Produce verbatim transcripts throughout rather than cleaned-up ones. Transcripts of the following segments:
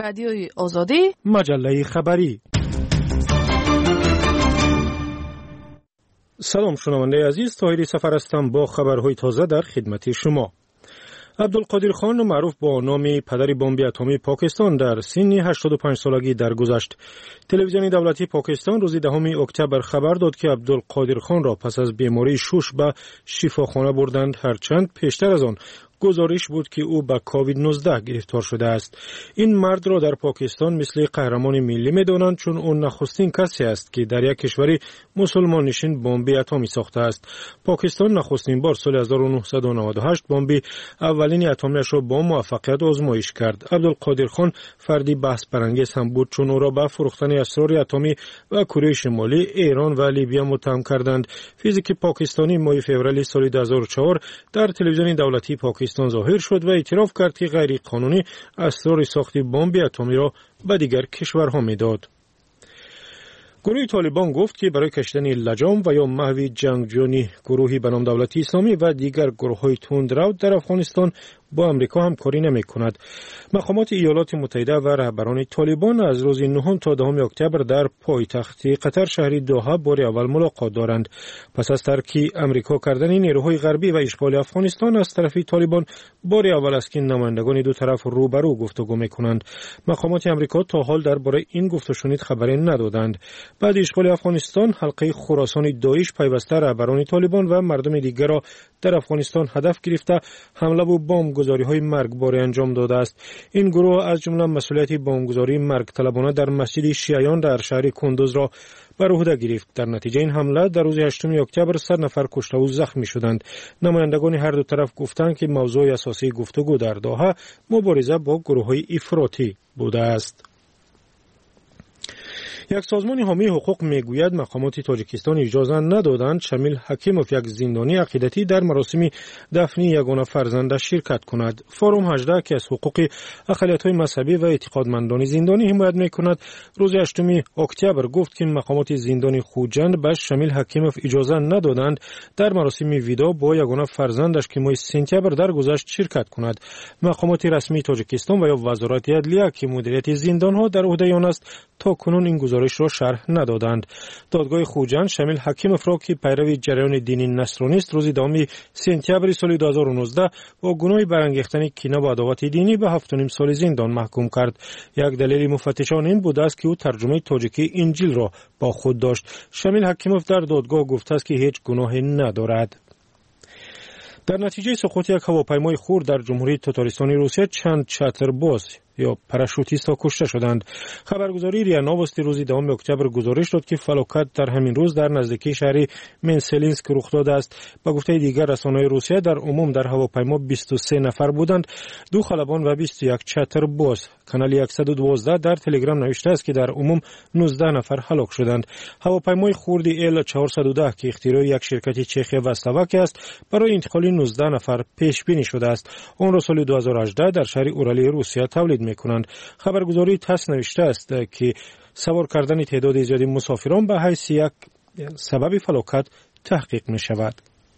رادیوی آزادی، مجله خبری. سلام شنونده عزیز، طاهری سفر هستم با خبرهای تازه در خدمت شما. عبدالقادر خان معروف با نام پدر بمب اتمی پاکستان در سن هشتاد و پنج سالگی درگذشت. تلویزیون دولتی پاکستان روز دهم اکتبر خبر داد که عبدالقادر خان را پس از بیماری شوش به شفاخانه بردند، هرچند پیشتر از آن گزارش بود که او به کووید نوزده گرفتار شده است. این مرد را در پاکستان مثل قهرمان ملی می‌دانند، چون او نخستین کسی است که در یک کشور مسلمان نشین بمب اتمی ساخته است. پاکستان نخستین بار سال هزار و نهصد و نود و هشت بمب اولین اتمیش را با موفقیت آزمایش کرد. عبدالقادر خان فردی بحث برانگیز هم بود، چون او را به فروختن اسرار اتمی و کره شمالی، ایران و لیبی متهم کردند. فیزیک پاکستانی ماه فوریه سال دو هزار و چهار در تلویزیون دولتی پاکستان ظاهر شد و اعتراف کرد که غیر قانونی اسرار ساخت بمب اتمی را به دیگر کشورها میداد. گروه طالبان گفت که برای کشیدن لجام و یا محو جنگجویان گروهی به نام دولت اسلامی و دیگر گروه‌های تندرو در افغانستان با امریکا همکاری نمی‌کند. مقامات ایالات متحده و رهبران طالبان از روز نهم تا دهم اکتبر در پایتخت قطر شهر دوحه بار اول ملاقات دارند. پس از ترک امریکا کردن نیروهای غربی و اشغال افغانستان از طرف طالبان، بار اول است که نمایندگان دو طرف روبرو گفتگو می‌کنند. مقامات امریکا تا حال درباره این گفت و شنید خبری ندادند. بعد اشغال افغانستان، حلقه خراسان داعش پیوسته رهبران طالبان و مردم دیگر را در افغانستان هدف گرفته حمله و بمبگذاری‌های مرگبار انجام داده است. این گروه از جمله مسئولیت بمبگذاری مرگ طلبانه در مسجد شیعیان در شهر کندوز را بر عهده گرفت. در نتیجه این حمله در روز هشتم اکتبر صد نفر کشته و زخمی شدند. نمایندگان هر دو طرف گفتند که موضوع اساسی گفتگو در دوحه مبارزه با گروه‌های افراطی بوده است. یک سازمان حامی حقوق میگوید مقامات تاجیکستان اجازه ندادند شمیل حکیموف، یک زندانی عقیدتی، در مراسم دفن یگانه فرزندش شرکت کند. فروم هجده که از حقوق اقلیت‌های مذهبی و اعتقادمندان زندانی حمایت میکند، روز هشتم اکتبر گفت که مقامات زندان خوجند به شمیل حکیموف اجازه ندادند در مراسم ویدا با یگانه فرزندش که ماه سپتامبر درگذشت شرکت کند. مقامات رسمی تاجیکستان و یا وزارت عدلیه که مدیریت زندان‌ها در عهده آن است، تا کنون این گزارش را شرح ندادند. دادگاه خوجند شمیل حکیموف را که پیرو جریان دینی نصرانی است، روز دهم سپتامبر سال دو هزار و نوزده با گناه برانگیختن کینه و عداوت دینی به هفت و نیم سال زندان محکوم کرد. یک دلیل مفتشان این بوده است که او ترجمه تاجیکی انجیل را با خود داشت. شمیل حکیموف در دادگاه گفته است که هیچ گناهی ندارد. در نتیجه سقوط یک هواپیمای خرد در جمهوری تاتارستانی روسیه، چند چترباز یا پاراشوتیست ها کشته شدند. خبرگزاری ریا نووستی روز دهم اکتبر گزارش داد که فلاکت در همین روز در نزدیکی شهر منسلینسک رخ داده است. با گفته دیگر رسانه‌های روسیه، در عموم در هواپیما بیست و سه نفر بودند، دو خلبان و بیست و یک چترباز. کانال صد و دوازده در تلگرام نوشته است که در عموم نوزده نفر هلاک شدند. هواپیمای خرد ال چهارصد و ده که اختراع یک شرکت چخی و اسلواک است، برای انتقال نوزده نفر پیش بینی شده است. آن را سال دو هزار و هجده در شهر اورالی روسیه تولید می‌کنند. خبرگزاری تاس نوشته است که سوار کردن تعداد زیادی مسافران به حیث یک سبب فلاکت تحقیق می‌شود.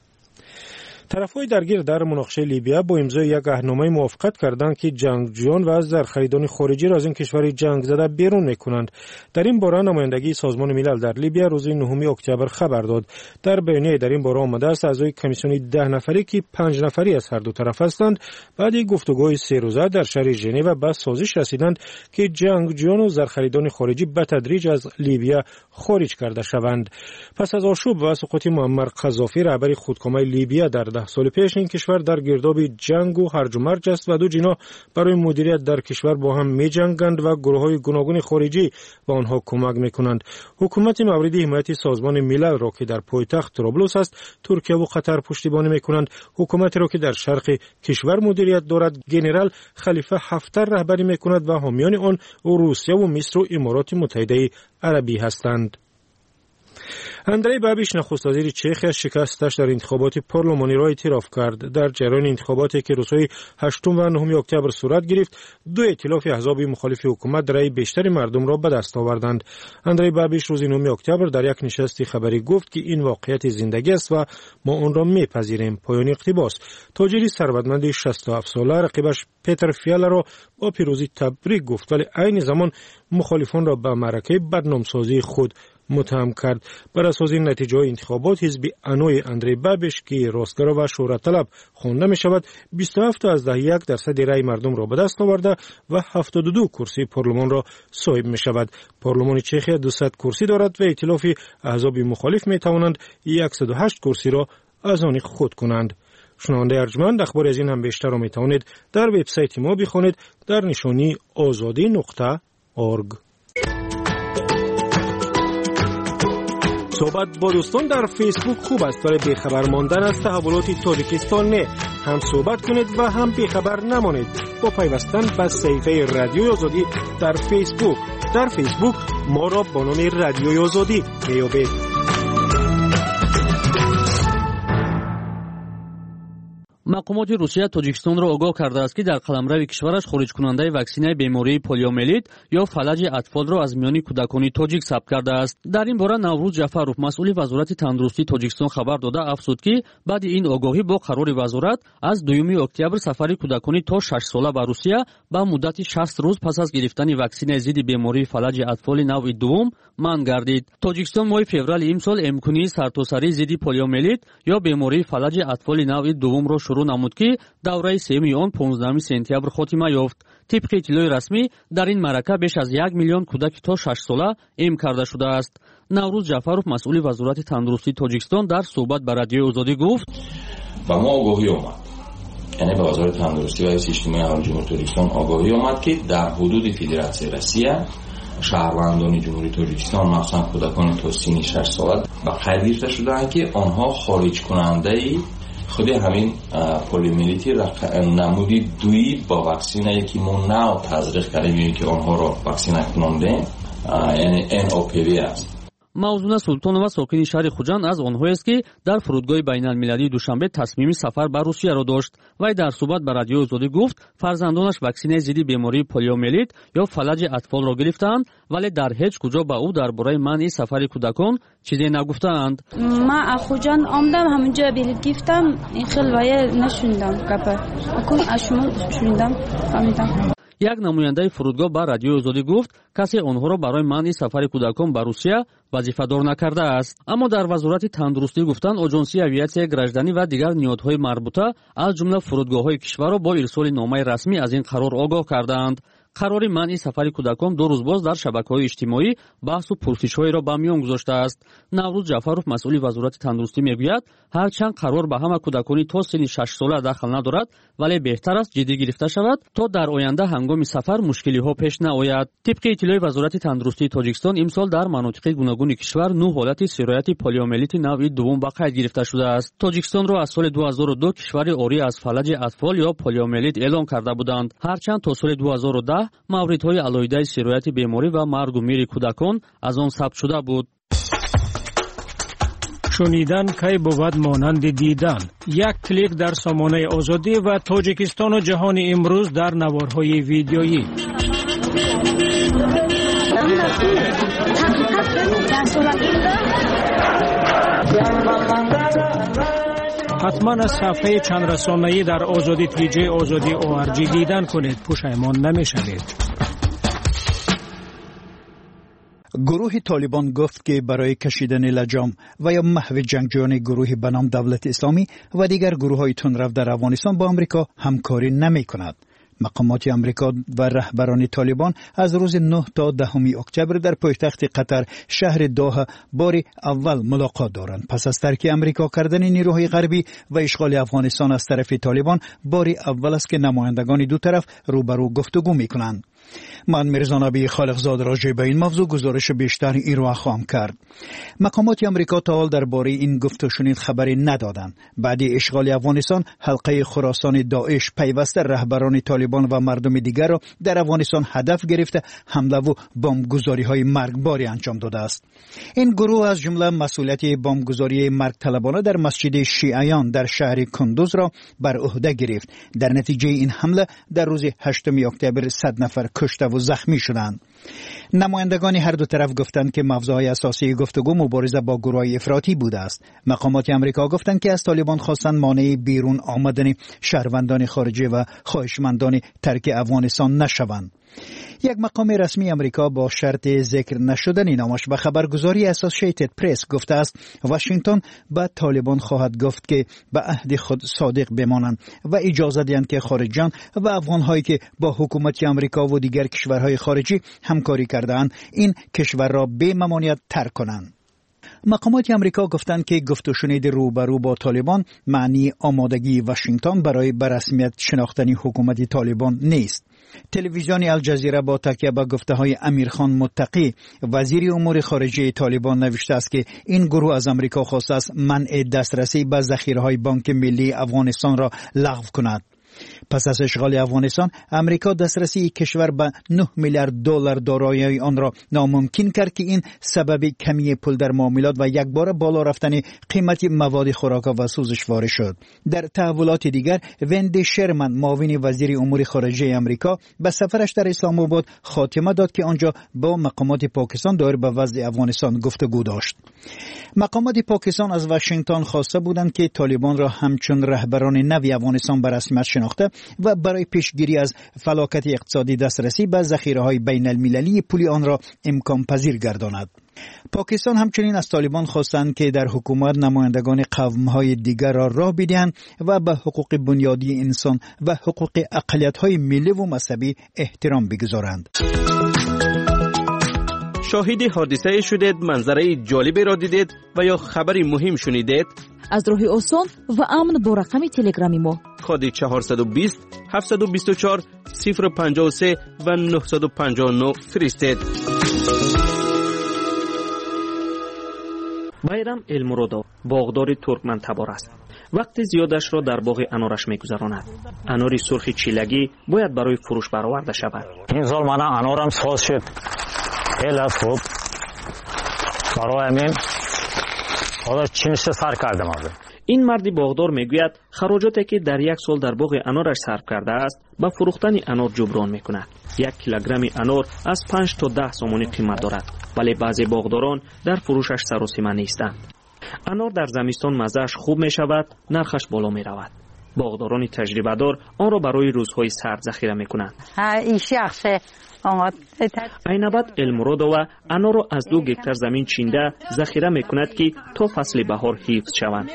طرف‌های درگیر در مناقشه لیبیا با امضای یک عهدنامه موافقت کردند که جنگجویان و زرخریدان خارجی را از این کشور جنگ زده بیرون می‌کنند. در این باره نمایندگی سازمان ملل در لیبیا روز نهم اکتبر خبر داد. در بیانیه در این باره آمده است اعضای کمیسیون ده نفری که پنج نفری از هر دو طرف هستند، بعد از گفتگوهای سه روزه در شهر ژنو به سازش رسیدند که جنگجویان و زرخریدان خارجی به تدریج از لیبیا خارج کرده شوند. پس از آشوب و سقوط معمر قذافی، رهبر خودکامه لیبیا، در ده سال پیش این کشور در گرداب جنگ و هرج و مرج است و دو جناح برای مدیریت در کشور با هم می جنگند و گروه‌های گوناگون خارجی به آنها کمک می‌کنند. حکومت مورد حمایت سازمان ملل را که در پایتخت طرابلس است، ترکیه و قطر پشتیبانی می‌کنند. حکومت را که در شرق کشور مدیریت دارد، ژنرال خلیفه حفتر رهبری می‌کند و حامیان آن روسیه و مصر و امارات متحده عربی هستند. اندری بابیش نخست وزیر چخیا شکستش در انتخابات پارلمانی را اعتراف کرد. در جریان انتخاباتی که روزهای هشتم و نهم اکتبر صورت گرفت، دو ائتلاف احزاب مخالف حکومت رأی بیشتر مردم را به دست آوردند. اندری بابیش روز نهم اکتبر در یک نشست خبری گفت که این واقعیت زندگی است و ما آن را میپذیریم. پایان اقتباس. تاجری ثروتمند شصت و هفت ساله رقیبش پیتر فیالا را با پیروزی تبریک گفت، ولی عین زمان مخالفان را به معرکه بدنامسازی خود متهم کرد. بر اساس این نتیجه انتخابات، حزب انوی اندری بابیش که راستگرا و شهرت طلب خوانده می شود، بیست و هفت از ده یک درصد رای مردم را به دست آورده و هفتاد و دو کرسی پارلمان را صاحب می شود. پارلمان چخیا دویست کرسی دارد و ائتلاف احزاب مخالف می توانند صد و هشت کرسی را از آن خود کنند. شنونده ارجمند، اخبار از این هم بیشتر را می توانید در وبسایت ما بخوانید در نشانی آزادی نقطه اورگ. صحبت با دوستان در فیسبوک خوب است، ولی بیخبر ماندن از تحولات تاجیکستان نه. هم صحبت کنید و هم بیخبر نمانید با پیوستن به صفحه رادیوی آزادی در فیسبوک. در فیسبوک ما را با نام رادیوی آزادی میابید. مقامات روسیه تاجیکستان را آگاه کرده است که در قلمرو کشورش خارج کننده واکسینه بیماری پولیومیلیت یا فلج اطفال را از میان کودکان تاجیک ثبت کرده است. در این باره نوروز جعفروف مسئول وزارت تندرستی تاجیکستان خبر داده افزود که بعد این آگاهی با قرار وزارت از دوم اکتبر سفر کودکان تا شش ساله به روسیه با مدت شصت روز پس از گرفتن واکسین ضد بیماری فلج اطفال نوع دوم منع گردید. تاجیکستان ماه فوریه امسال امکانی سرتاسری ضد پولیومیلیت یا بیماری فلج اطفال نوع دوم را شروع نمود که دوره سوم آن پانزدهم سپتامبر خاتمه یافت. طبق اطلاع رسمی در این معرکه بیش از یک میلیون کودک تا شش ساله ایم کرده شده است. نوروز جعفروف مسئول وزارت تندرستی تاجیکستان در صحبت با رادیوی آزادی گفت: با ما آگاهی آمد، یعنی به وزارت تندرستی و اجتماعی اهالی جمهوری تاجیکستان آگاهی آمد که در حدود فدراسیون روسیه شهروندان جمهوری تاجیکستان مخصوصا کودکان تا سن شش ساله به قید گرفته شدند که آنها خارج کننده خود همین پولیومیلیتی نمودی دوی با واکسینی که ما نو تزریق کردیم که آنها را واکسینه کننده یعنی ان او پی وی است. موضوع سلطانова ساکن شهر خوجند از آنهایست که در فرودگاه بین‌المللی دوشنبه تصمیم سفر به روسیه را داشت. وی در صحبت با رادیو آزادی گفت فرزندانش واکسین ضد بیماری پولیومیلیت یا فلج اطفال را گرفتند، ولی در هیچ کجا به او درباره منع سفر کودکان چیزی نگفتند. من از خوجند آمدم، همونجا بلیط گرفتم، این خیلی وایه نشوندم گپا اکن اشمو شوندم فهمیدم. یک نماینده فرودگاه با رادیو آزادی گفت کسی آنها را برای منع سفر کودکان به روسیه وظیفه‌دار نکرده است. اما در وزارت تندرستی گفتند آژانسی اویاسیای گراجدانی و دیگر نهادهای مربوطه از جمله فرودگاه‌های کشور را با ارسال نامه رسمی از این قرار آگاه کردند. قرار منع سفر کودکان دو روز باز در شبکه‌های اجتماعی بحث و پرسش‌هایی را به میان گذاشته است. نوروز جعفروف مسئول وزارت تندرستی میگوید هرچند قرار به همه کودکان تا سن شش ساله دخل ندارد، ولی بهتر است جدی گرفته شود تا در آینده هنگام سفر مشکلی‌ها پیش نیاید. طبق اطلاع وزارت تندرستی تاجیکستان امسال در مناطق گوناگون کشور نه حالت سرایت پولیومیلیت نوع دوم به قید گرفته شده است. تاجیکستان را از سال دو هزار و دو کشور عاری از فلج اطفال یا پولیومیلیت اعلام کرده بودند، هرچند تا سال دو هزار و ده موردهای علایده سرایت بیماری و مرگ و میر کودکان از آن ثبت شده بود. شنیدن کی بود مانند دیدن. یک کلیک در سامانه آزادی و تاجیکستان و جهان امروز در نوارهای ویدیویی. حتما از صفحه چند رسانه‌ای در آزادی تیجی آزادی او ار جی دیدن کنید، پشیمان نمی‌شوید. گروه طالبان گفت که برای کشیدن لجام و یا محو جنگجویان گروه به نام دولت اسلامی و دیگر گروه‌های تندرو در افغانستان با آمریکا همکاری نمی‌کند. مقامات آمریکا و رهبران طالبان از روز نه تا دهم اکتبر در پایتخت قطر شهر دوحه بار اول ملاقات دارند. پس از ترک آمریکا کردن نیروهای غربی و اشغال افغانستان از طرف طالبان بار اول است که نمایندگان دو طرف روبرو گفتگو می‌کنند. من میرزا نبی خالقزاد راجع به این موضوع گزارش بیشتر ایروا خواهم کرد. مقامات آمریکا تا حال درباره این گفت و شنید خبری ندادند. بعد اشغال افغانستان حلقه خراسان داعش پیوسته رهبران طالبان و مردم دیگر را در افغانستان هدف گرفته حمله و بمبگذاری‌های مرگباری انجام داده است. این گروه از جمله مسئولیت بمبگذاری مرگ طلبانه در مسجد شیعیان در شهر کندوز را بر عهده گرفت. در نتیجه این حمله در روز هشتم اکتبر صد نفر کشته و زخمی شدند. نمایندگان هر دو طرف گفتند که موضوع اساسی گفتگو مبارزه با گروه‌های افراطی بوده است. مقامات آمریکا گفتند که از طالبان خواستند مانع بیرون آمدن شهروندان خارجی و خواهشمندان ترک افغانستان نشوند. یک مقام رسمی آمریکا با شرط ذکر نشدن نامش به خبرگزاری اسوسییتد پرس گفته است واشنگتن به طالبان خواهد گفت که به عهد خود صادق بمانند و اجازه دهند که خارجیان و افغان‌هایی که با حکومت آمریکا و دیگر کشورهای خارجی همکاری کرده‌اند این کشور را بی ممانعت ترک کنند. مقامات آمریکا گفتند که گفت و شنید روبرو با طالبان معنی آمادگی واشنگتن برای به رسمیت شناختن حکومت طالبان نیست. تلویزیون الجزیره با تکیه به گفته‌های امیرخان متقی وزیر امور خارجه طالبان نوشته است که این گروه از آمریکا خواسته است منع دسترسی به ذخیره‌های بانک ملی افغانستان را لغو کند. پس از اشغال افغانستان امریکا دسترسی کشور به نه میلیارد دلار دارایی آن را ناممکن کرد که این سبب کمی پول در معاملات و یک بار بالا رفتن قیمت مواد خوراک و سوزشوار شد. در تحولات دیگر وند شرمن معاون وزیر امور خارجه امریکا به سفرش در اسلام آباد خاتمه داد که آنجا با مقامات پاکستان دایر به وضع افغانستان گفتگو داشت. مقامات پاکستان از واشنگتن خواسته بودند که طالبان را همچون رهبران نوی افغانستان به رسمیت شناخته و برای پیشگیری از فلاکت اقتصادی دسترسی به ذخیره‌های بین المللی پولی آن را امکان پذیر گرداند. پاکستان همچنین از طالبان خواستند که در حکومت نمایندگان قوم‌های دیگر را راه بدهند و به حقوق بنیادی انسان و حقوق اقلیت‌های ملی و مذهبی احترام بگذارند. شاهد حادثه شدید، منظره جالبی را دیدید و یا خبری مهم شنیدید؟ از راه آسان و امن با رقم تلگرامی ما کد چهارصد و بیست هفتصد و بیست و چهار صفر و پنجاه و سه و نهصد و پنجاه و نه فرستید. بایرام المرودو باغدار ترکمن تبار است. وقت زیادش را در باغ انارش می‌گذراند. انار سرخ چیلگی باید برای فروش برآورده شود. این سال من انارم ساز شد. خیلی خوب. برای همین حالا چینش سر کردم آده. این مردی باغدار میگوید خراجاتی که در یک سال در باغ انارش صرف کرده است با فروختن انار جبران میکند. یک کیلوگرم انار از پنج تا ده سومانی قیمت دارد، ولی بعضی باغداران در فروشش سر و سیمه نیستند. انار در زمستان مزه‌اش خوب می شود، نرخش بالا می رود. باغداران تجربه دار آن را برای روزهای سرد ذخیره می کنند. این شخص اینابت المرودو انار را از دو گکتر زمین چینده ذخیره می کند که تا فصل بهار حفظ شوند.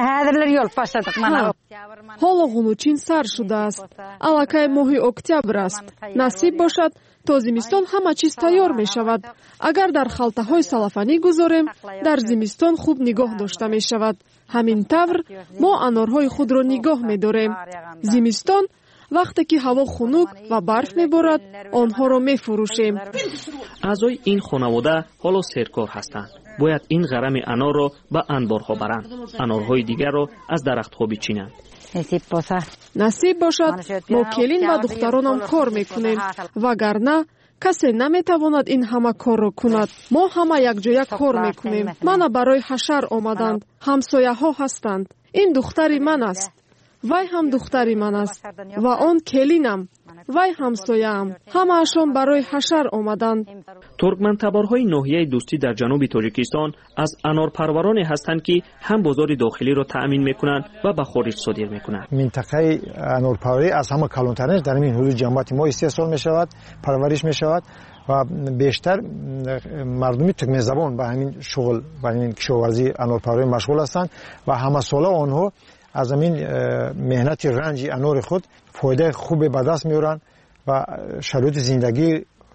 حالا غنوچین سر شده است. الکای ماه اکتبر است. نصیب باشد تا زمستان همه چیز تیار می شود. اگر در خلطه های سلفانی گذاریم در زمستان خوب نگاه داشته می شود. همین طور ما انارهای خود را نگاه می داریم. زمستان وقتی که هوا خنک و برف می بارد آنها را می فروشیم. اعضای این خانواده حالا سرکار هستند. باید این غرم انار را به انبارها برند. انارهای دیگر را از درختها بچینند. نصیب باشد ما کلین و دخترانم کار میکنیم وگرنه کسی نمیتواند این همه کار را کند. ما همه یک جای کار میکنیم. من برای حشر آمدند. همسایه ها هستند. این دختری من است. وای هم دختری من است و آن کلینم. وای همسایه‌ام. همه اشان برای حشر آمدند. ترکمن تبارهای ناحیه دوستی در جنوب تاجیکستان از انار پرورانی هستند که هم بازار داخلی را تأمین میکنند و به خارج صادر میکنند. منطقه انار پروری از همه کلانترش در این حدود جمعیت ما استحصال می شود، پرورش می شود و بیشتر مردمی ترکمن زبان به همین شغل به همین کشاورزی انار پروری مشغول هستند و همه ساله آنها از همین مهنت رنج انار خود فایده خوب به دست میارن و شرایط زندگی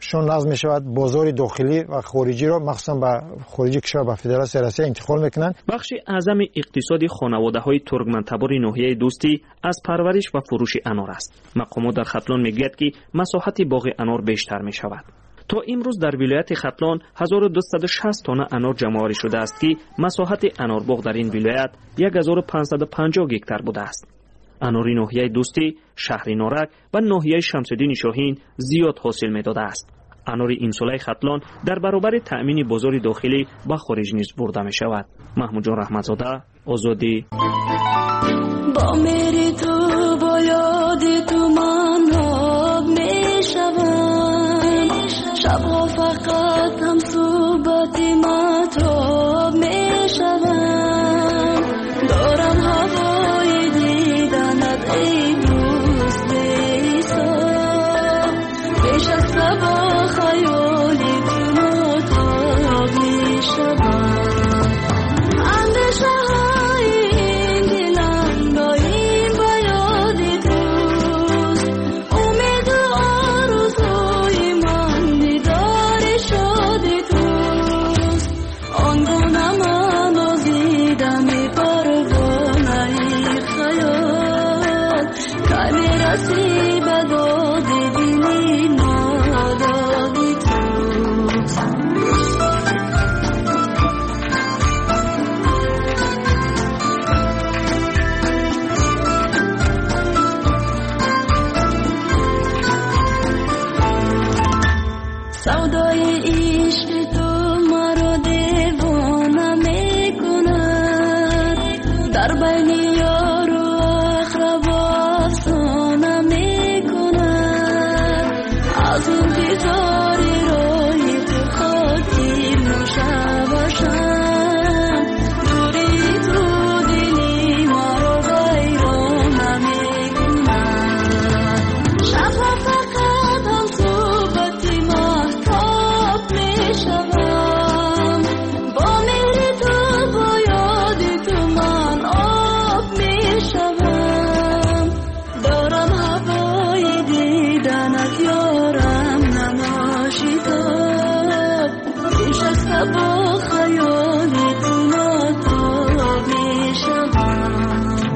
شون نظم می شود. بازار داخلی و خارجی را مخصوصا به خارجی کشور به فدراسیون روسیه انتقال میکنند. بخش اعظم اقتصادی خانواده‌های ترکمن‌تبار ناحیه دوستی از پرورش و فروش انار است. مقامات در ختلان میگوید که مساحت باغ انار بیشتر می شود. تا امروز در ولایت ختلان هزار و دویست و شصت تن انار جمع‌آوری شده است که مساحت انار باغ در این ولایت هزار و پانصد و پنجاه گکتار بوده است. انار ناحیه دوستی، شهر نارک و ناحیه شمس‌الدین شاهین زیاد حاصل می‌داده است. انار این ساله ختلان در برابر تأمین بازار داخلی و خارج نیز برده می‌شود. محمود جان رحمت‌زاده، آزادی. با میری تو با یادی تو من آب می‌شوم، شب‌ها فقط هم صحبتی مطلب می‌شوم، دارم هوای دیدنت ای دوست بی‌حساب، پیش از صبح خیالی تو مطلب می‌شوم، اندیشه های این دلم با این با یادی توست، امید و آرزوی من دیداری شدی توست، آنگونه من آزیدم ای پروانه خیال، که میرسی به دادی دلی نادادی توست. سودای عشق تو مرا دیوانه میکند، در بین یار و اقربا افسانه میکند، از انتظاری روی تو خاطر نوشه باشم، دوری تو دلی مرا ویرانه میکند، شبها فقط هم صحبتی مهتاب میشوم، با مهر تو با یادی تو من آب میشوم، دارم هوای دیدنت یارم نناشیدم، پیش از صبح خیالی تو مطلب میشوم.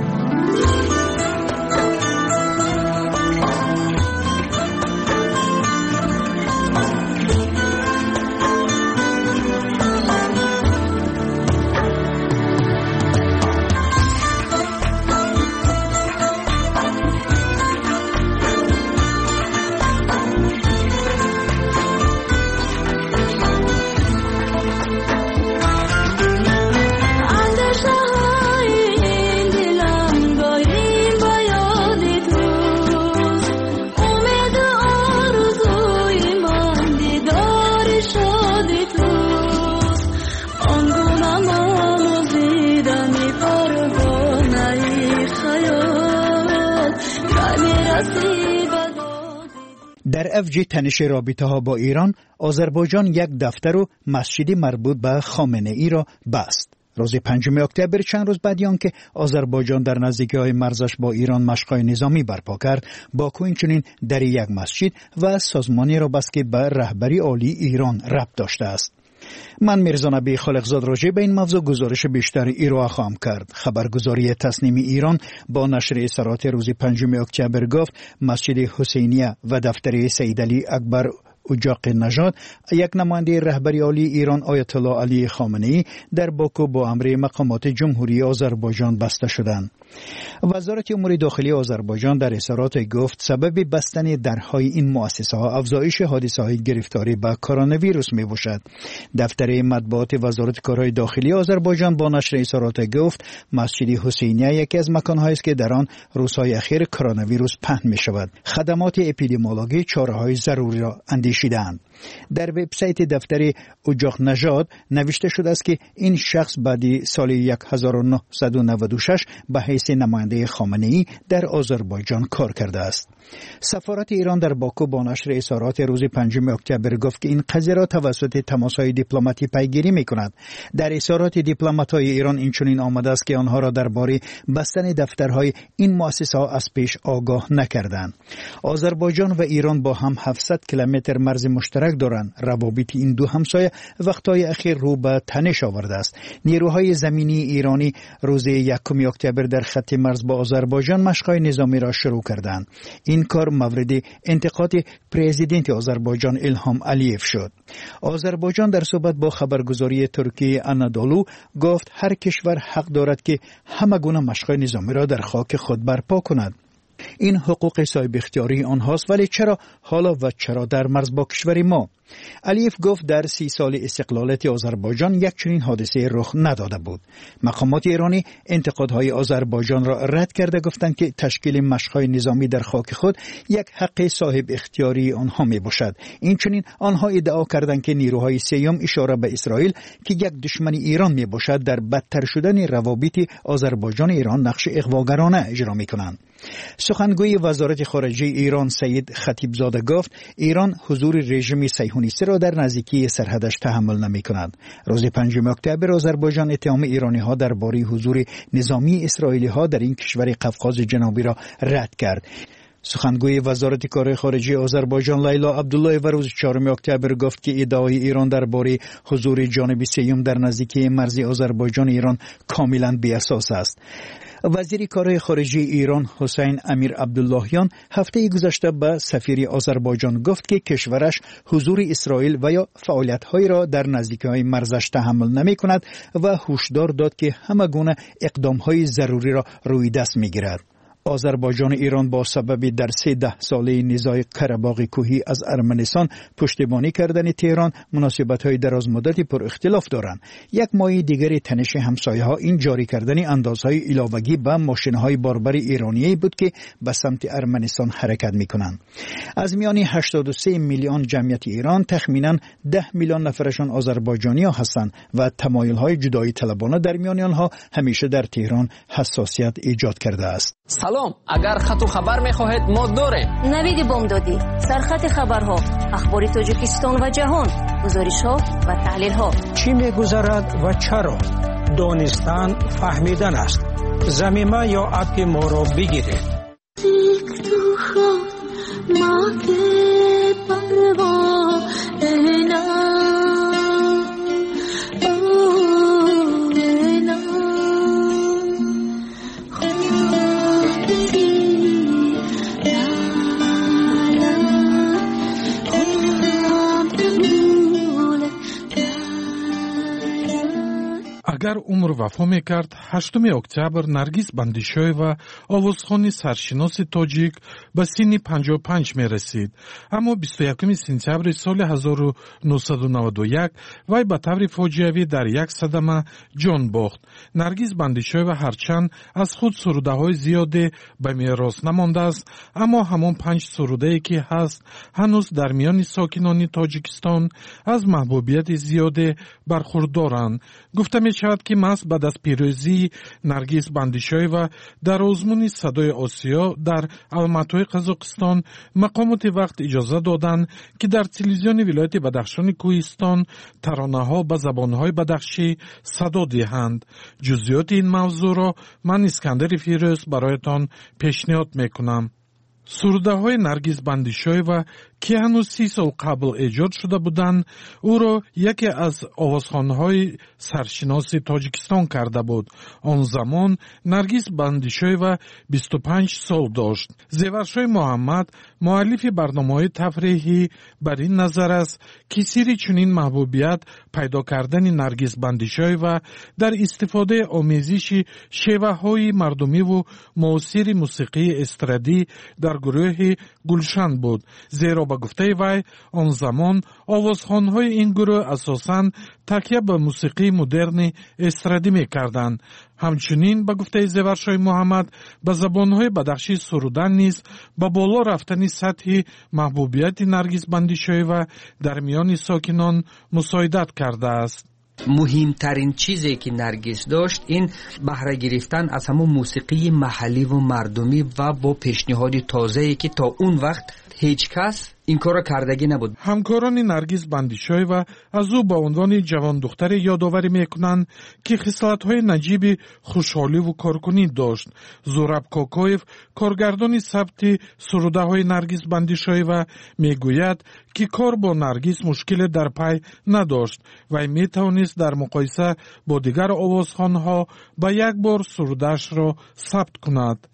اندیشه های این دلم با این با یادی توست، امید و آرزوی من دیداری شدی توست، آنگونه من آزیدم ای پروانه خیال، که میرسی به دادی. در اوج تنش رابطه ها با ایران، آذربایجان یک دفتر و مسجدی مربوط به خامنه ای را بست. روز پنجم اکتبر، چند روز بعد آنکه آذربایجان در نزدیکی مرزش با ایران مشق‌های نظامی برپا کرد، باکو اینچنین در یک مسجد و سازمانی را بست که به رهبری عالی ایران ربط داشته است. من میرزا نبی خالقزاد راجع به این موضوع گزارش بیشتر ایران خواهم کرد. خبرگزاری تصنیم ایران با نشر اظهارات روز پنجم اکتبر گفت مسجد حسینیه و دفتر سید علی اکبر اجاق نژاد، یک نماینده رهبری عالی ایران آیت الله علی خامنه ای در باکو با امر مقامات جمهوری آذربایجان بسته شدند. وزارت امور داخلی آذربایجان در اظهارات گفت سبب بستن درهای این مؤسسه ها افزایش حادثه های گرفتاری به کرونا ویروس می باشد. دفتر مطبوعات وزارت کارهای داخلی آذربایجان با نشر اظهارات گفت مسجد حسینیه یکی از مکان‌هایی است که در آن روزهای اخیر کرونا ویروس پهن می شود. خدمات اپیدمیولوژی چاره‌های ضروری را اندیشیدند. در وبسایت دفتر اجاق نژاد نوشته شده است که این شخص بعد سال هزار و نهصد و نود و شش به حیث نماینده خامنه ای در آذربایجان کار کرده است. سفارت ایران در باکو با نشر اظهارات روز پنجم اکتبر گفت که این قضیه را توسط تماس‌های دیپلماتی پیگیری می‌کند. در اظهارات دیپلمات‌های ایران اینچنین آمده است که آنها را درباره بستن دفترهای این مؤسسه‌ها از پیش آگاه نکردند. آذربایجان و ایران با هم هفتصد کیلومتر مرز مشترک دارند. روابط این دو همسایه وقتهای اخیر رو به تنش آورده است. نیروهای زمینی ایرانی روز یکم اکتبر در خط مرز با آذربایجان مشق‌های نظامی را شروع کردند. این کار مورد انتقاد پرزیدنت آذربایجان الهام علیف شد. آذربایجان در صحبت با خبرگزاری ترکیه آنادولو گفت هر کشور حق دارد که همه گونه مشق‌های نظامی را در خاک خود برپا کند. این حقوق صاحب اختیاری آنهاست، ولی چرا حالا و چرا در مرز با کشور ما؟ علیف گفت در سی سال استقلالیت آذربایجان یک چنین حادثه رخ نداده بود. مقامات ایرانی انتقادهای آذربایجان را رد کرده گفتند که تشکیل مشق‌های نظامی در خاک خود یک حق صاحب اختیاری آنها می باشد. این چنین آنها ادعا کردند که نیروهای سیوم اشاره به اسرائیل که یک دشمن ایران می باشد در بدتر شدن روابط آذربایجان ایران نقش اغواگرانه اجرا می کنند. سخنگوی وزارت خارجه ایران سید خطیبزاده گفت ایران حضور رژیم صهیونیستی را در نزدیکی سرحدش تحمل نمی کند. روز پنجم اکتبر آذربایجان اتهام ایرانی ها درباره حضور نظامی اسرائیلی ها در این کشور قفقاز جنوبی را رد کرد. سخنگوی وزارت کار خارجه آذربایجان لیلا عبدالله و روز چهارم اکتبر گفت که ادعای ایران درباره حضور جانب سیوم در نزدیکی مرز آذربایجان ایران کاملا بی اساس است. وزیر کار خارجه ایران حسین امیر عبداللهیان هفته گذشته به سفیر آذربایجان گفت که کشورش حضور اسرائیل و یا فعالیت‌های را در نزدیکی‌های مرزش تحمل نمی‌کند و هشدار داد که همه گونه اقدام‌های ضروری را روی دست می‌گیرد. آذربایجان ایران با سبب در سه ده ساله نزاع قره‌باغ کوهی از ارمنستان پشتیبانی کردن تهران مناسبت‌های دراز مدتی پر اختلاف دارند. یک ماه دیگر تنش همسایه‌ها این جاری کردن اندازهای علاوه‌ای به ماشین‌های باربر ایرانی بود که به سمت ارمنستان حرکت می‌کنند. از میان هشتاد و سه میلیون جمعیت ایران تخمیناً ده میلیون نفرشان آذربایجانی‌ها هستند و تمایل‌های جدایی طلبانه در میان آنها همیشه در تهران حساسیت ایجاد کرده است. سلام، اگر خط و خبر می‌خواهید ما داریم. نوید بامدادی، سرخط خبرها، اخبار تاجیکستان و جهان، گزارش‌ها و تحلیل‌ها. چی می‌گذرد و چرا؟ دانستن فهمیدن است. زمینه یا اپ ما را بگیرید. اگر عمر وفا میکرد هشتم اکتبر نرگس بندیشویوا آوازخوانی سرشناس تاجیک به سن پنجاه و پنج می رسید. اما بیست و یکم سپتامبر سال هزار و نهصد و نود و یک وی به طور فاجعه‌ای در یک صدمه جان باخت. نرگس بندیشویوا هرچند از خود سروده های زیاده به میراث نمانده است، اما همان پنج سروده که هست هنوز در میان ساکنان تاجیکستان از محبوبیت زیاده برخوردارند. گفته می شود که محض بعد از پیروزی نرگس بندیشویوا در آزمون صدای آسیا در الماتای قزاقستان مقامات وقت اجازه دادند که در تلویزیون ولایت بدخشان کوهستان ترانه‌ها به زبان‌های بدخشی صدا دهند. جزئیات این موضوع را من اسکندر فیروز برایتان پیشنهاد میکنم. سروده های نرگس بندیشویوا که هنوز سی سال قبل ایجاد شده بودند او را یکی از آوازخوان‌های سرشناس تاجیکستان کرده بود. آن زمان نرگس بندیشویوا بیست و پنج سال داشت. زیورشاه محمد مؤلف برنامه‌های تفریحی بر این نظر است که سری چنین محبوبیت پیدا کردن نرگس بندیشویوا در استفاده آمیزش شیوه‌های مردمی و معاصر موسیقی استرادی در گروه گلشن بود، زیرا به گفته وی آن زمان آوازخوان‌های این گروه اساساً تکیه به موسیقی مدرن استرادی می‌کردند. همچنین به گفته زیورشاه محمد به زبان‌های بدخشی سرودن نیز به بالا رفتن سطح محبوبیت نرگس بندیشویوا در میان ساکنان مساعدت کرده است. مهمترین چیزی که نرگس داشت این بهره گرفتن از همون موسیقی محلی و مردمی و با پیشنهاد تازه‌ای که تا اون وقت هیچ کس این کار کردگی نبود. همکاران نرگس بندیشویوا از او با عنوان جوان دختر یادآوری میکنند که خصلت‌های نجیب خوشحالی و کارکنی داشت. زوراب کوکویف کارگردان ثبت سروده‌های نرگس بندیشویوا میگوید که کار با نرگس مشکل در پی نداشت و میتوانست در مقایسه با دیگر آوازخوان‌ها با یک بار سروده‌اش را ثبت کند.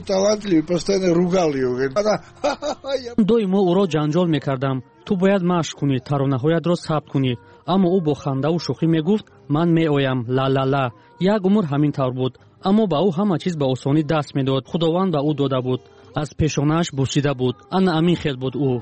доимо ӯро ҷанҷол мекардам: ту бояд машқ кунӣ, таронаҳоятро сабт кунӣ. аммо ӯ бо хандаву шӯхӣ мегуфт: ман меоям, ла-ла-ла. як умр ҳамин тавр буд, аммо ба ӯ ҳама чиз ба осонӣ даст медод. худованд ба ӯ дода буд. аз пешонааш бусида буд. ана амин хел буд ӯ.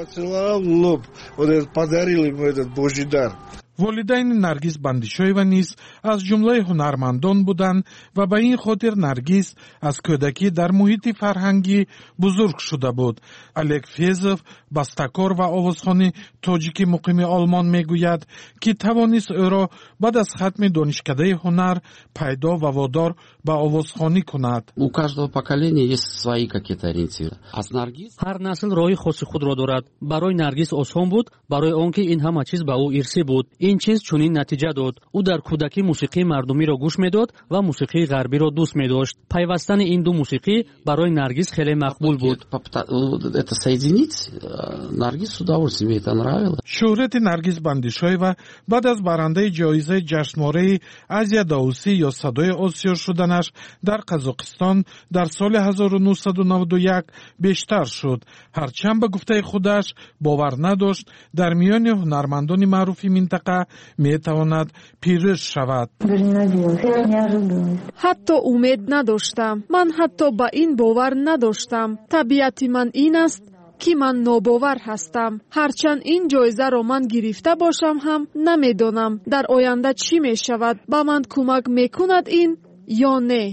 والدین نرگس بندیشویوا نیز از جمله هنرمندان بودند و به این خاطر نرگس از کودکی در محیط فرهنگی بزرگ شده بود. الک فیزوف بسته‌کار و آوازخوان تاجیک مقیم آلمان میگوید که توانست او را بعد از ختم دانشکده هنر پیدا و وادار به آوازخوانی کند. У каждого поколения есть свои какие-то ориентиры. А с Наргиз ҳар насл роҳи хоси худро дорад. барои Наргис осон буд, барои он ки ин ҳама чиз ба ӯ ирсӣ буд. ин чиз чунин натиҷа дод. ӯ дар кӯдакӣ мусиқии мардумиро гӯш медод ва мусиқии ғарбиро дӯст медошт. пайвастани ин ду мусиқӣ барои Наргис хеле мақбул буд. это соединить Наргиз с удовольствием, ей это нравилось. شهرت نرگس بندیشویوا بعد از برنده جایزه جشنواره آسیا داوسی یا صدای آسیا شدنش در قزاقستان در سال هزار و نهصد و نود و یک بیشتر شد. هرچند به گفته خودش باور نداشت در میان هنرمندان معروف منطقه میتواند پیروز شود. حتی امید نداشتم. من حتی با این باور نداشتم. طبیعت من این است که من ناباور هستم. هرچند این جایزه را من گرفته باشم هم نمیدانم در آینده چی می شود. با من کمک میکند این یا نه.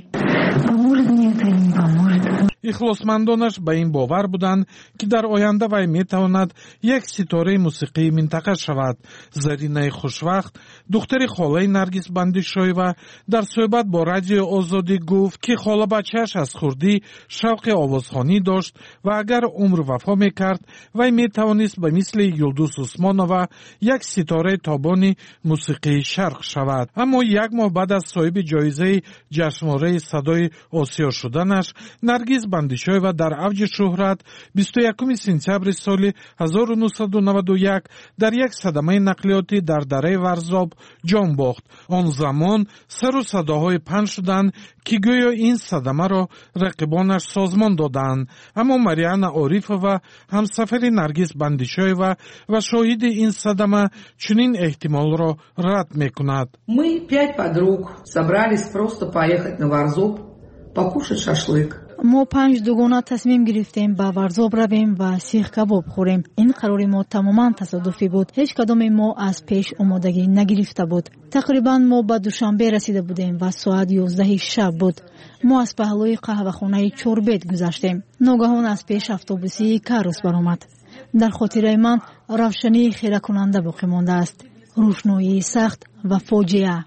ихлосмандонаш ба ин бовар буданд ки дар оянда вай метавонад як ситораи мусиқии минтақа шавад. Заринаи Хушвақт, духтари холаи Наргис Бандишоева, дар суҳбат бо Радиои Озодӣ гуфт ки холабачааш аз хурдӣ шавқи овозхонӣ дошт ва агар умр вафо мекард, вай метавонист ба мисли Юлдуз Усмонова як ситораи тобони мусиқии шарқ шавад. аммо як моҳ баъд аз соҳиби ҷоизаи ҷашнвораи садои осиё шуданаш, Наргис Бандишоева дар авҷи шӯҳрат бисту якуми сентябри соли ҳазору нуҳсаду наваду як дар як садамаи нақлиётӣ дар дараи Варзоб ҷон бохт. он замон сару садоҳои паҳн шуданд ки гӯё ин садамаро рақибонаш созмон доданд. аммо Марианна Орифова, ҳамсафари Наргис Бандишоева ва шоҳиди ин садама, чунин эҳтимолро рад мекунад. Мы пять подруг собрались просто поехать на Варзоб покушать шашлык. мо панҷ дугона тасмим гирифтем ба Варзоб равем ва сих кабоб хӯрем. ин қарори мо тамоман тасодуфӣ буд. ҳеҷ кадоми мо аз пеш омодагӣ нагирифта буд. тақрибан мо ба Душанбе расида будем ва соат ёздаҳи шаб буд. мо аз паҳлӯи қаҳвахонаи Чорбет гузаштем. ногаҳон аз пеш автобуси Карус баромад. дар хотираи ман равшании хелакунанда боқӣ мондааст. рӯшноии сахт ва фоҷиа.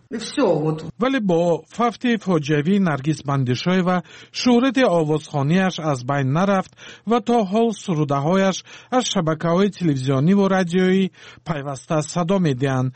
вале бо фавти фоҷиавии Наргис Бандишоева шӯҳрати овозхониаш аз байн нарафт ва то ҳол сурудаҳояш аз шабакаҳои телевизиониву радиоӣ пайваста садо медиҳанд.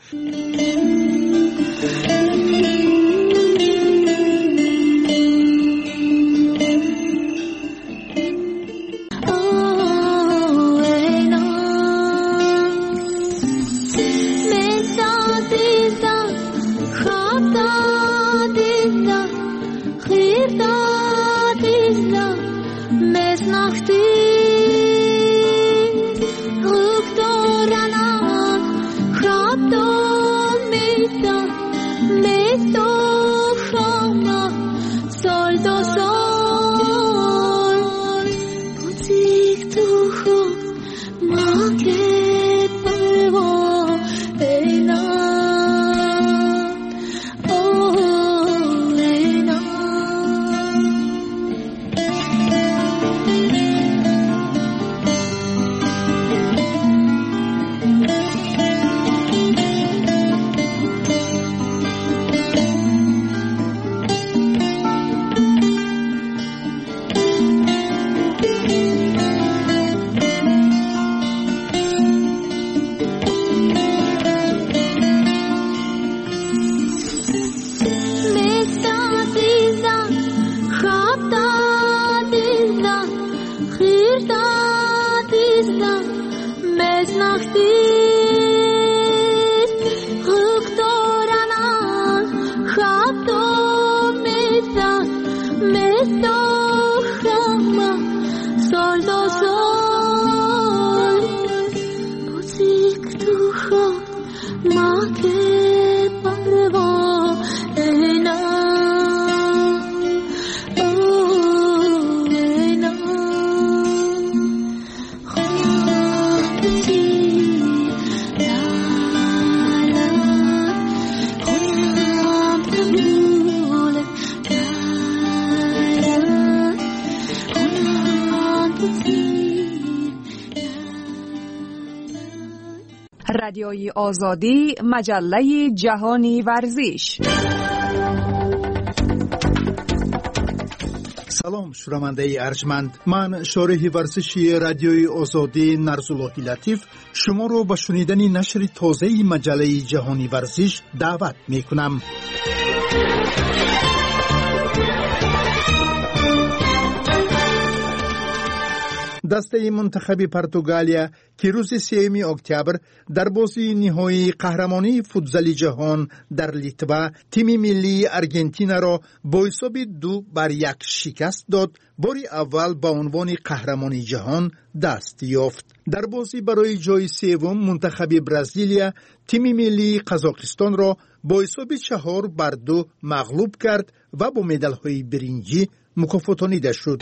Rückt رادیوی آزادی، مجله جهانی ورزش. سلام شنونده ارجمند، من شارح ورزشی رادیوی آزادی نرزاللهی لطیف شما رو به شنیدن نشر تازه مجله جهانی ورزش دعوت می کنم. دسته منتخب پرتغالیا که روز سوم اکتبر در بازی نهایی قهرمانی فوتبال جهان در لیتوا تیم ملی آرژانتین را با حساب دو بر یک شکست داد، باری اول با عنوان قهرمانی جهان دست یافت. در بازی برای جای سوم منتخب برزیلیا تیم ملی قزاقستان را با حساب چهار بر دو مغلوب کرد و با مدال‌های برنجی مکافاتانیده شد.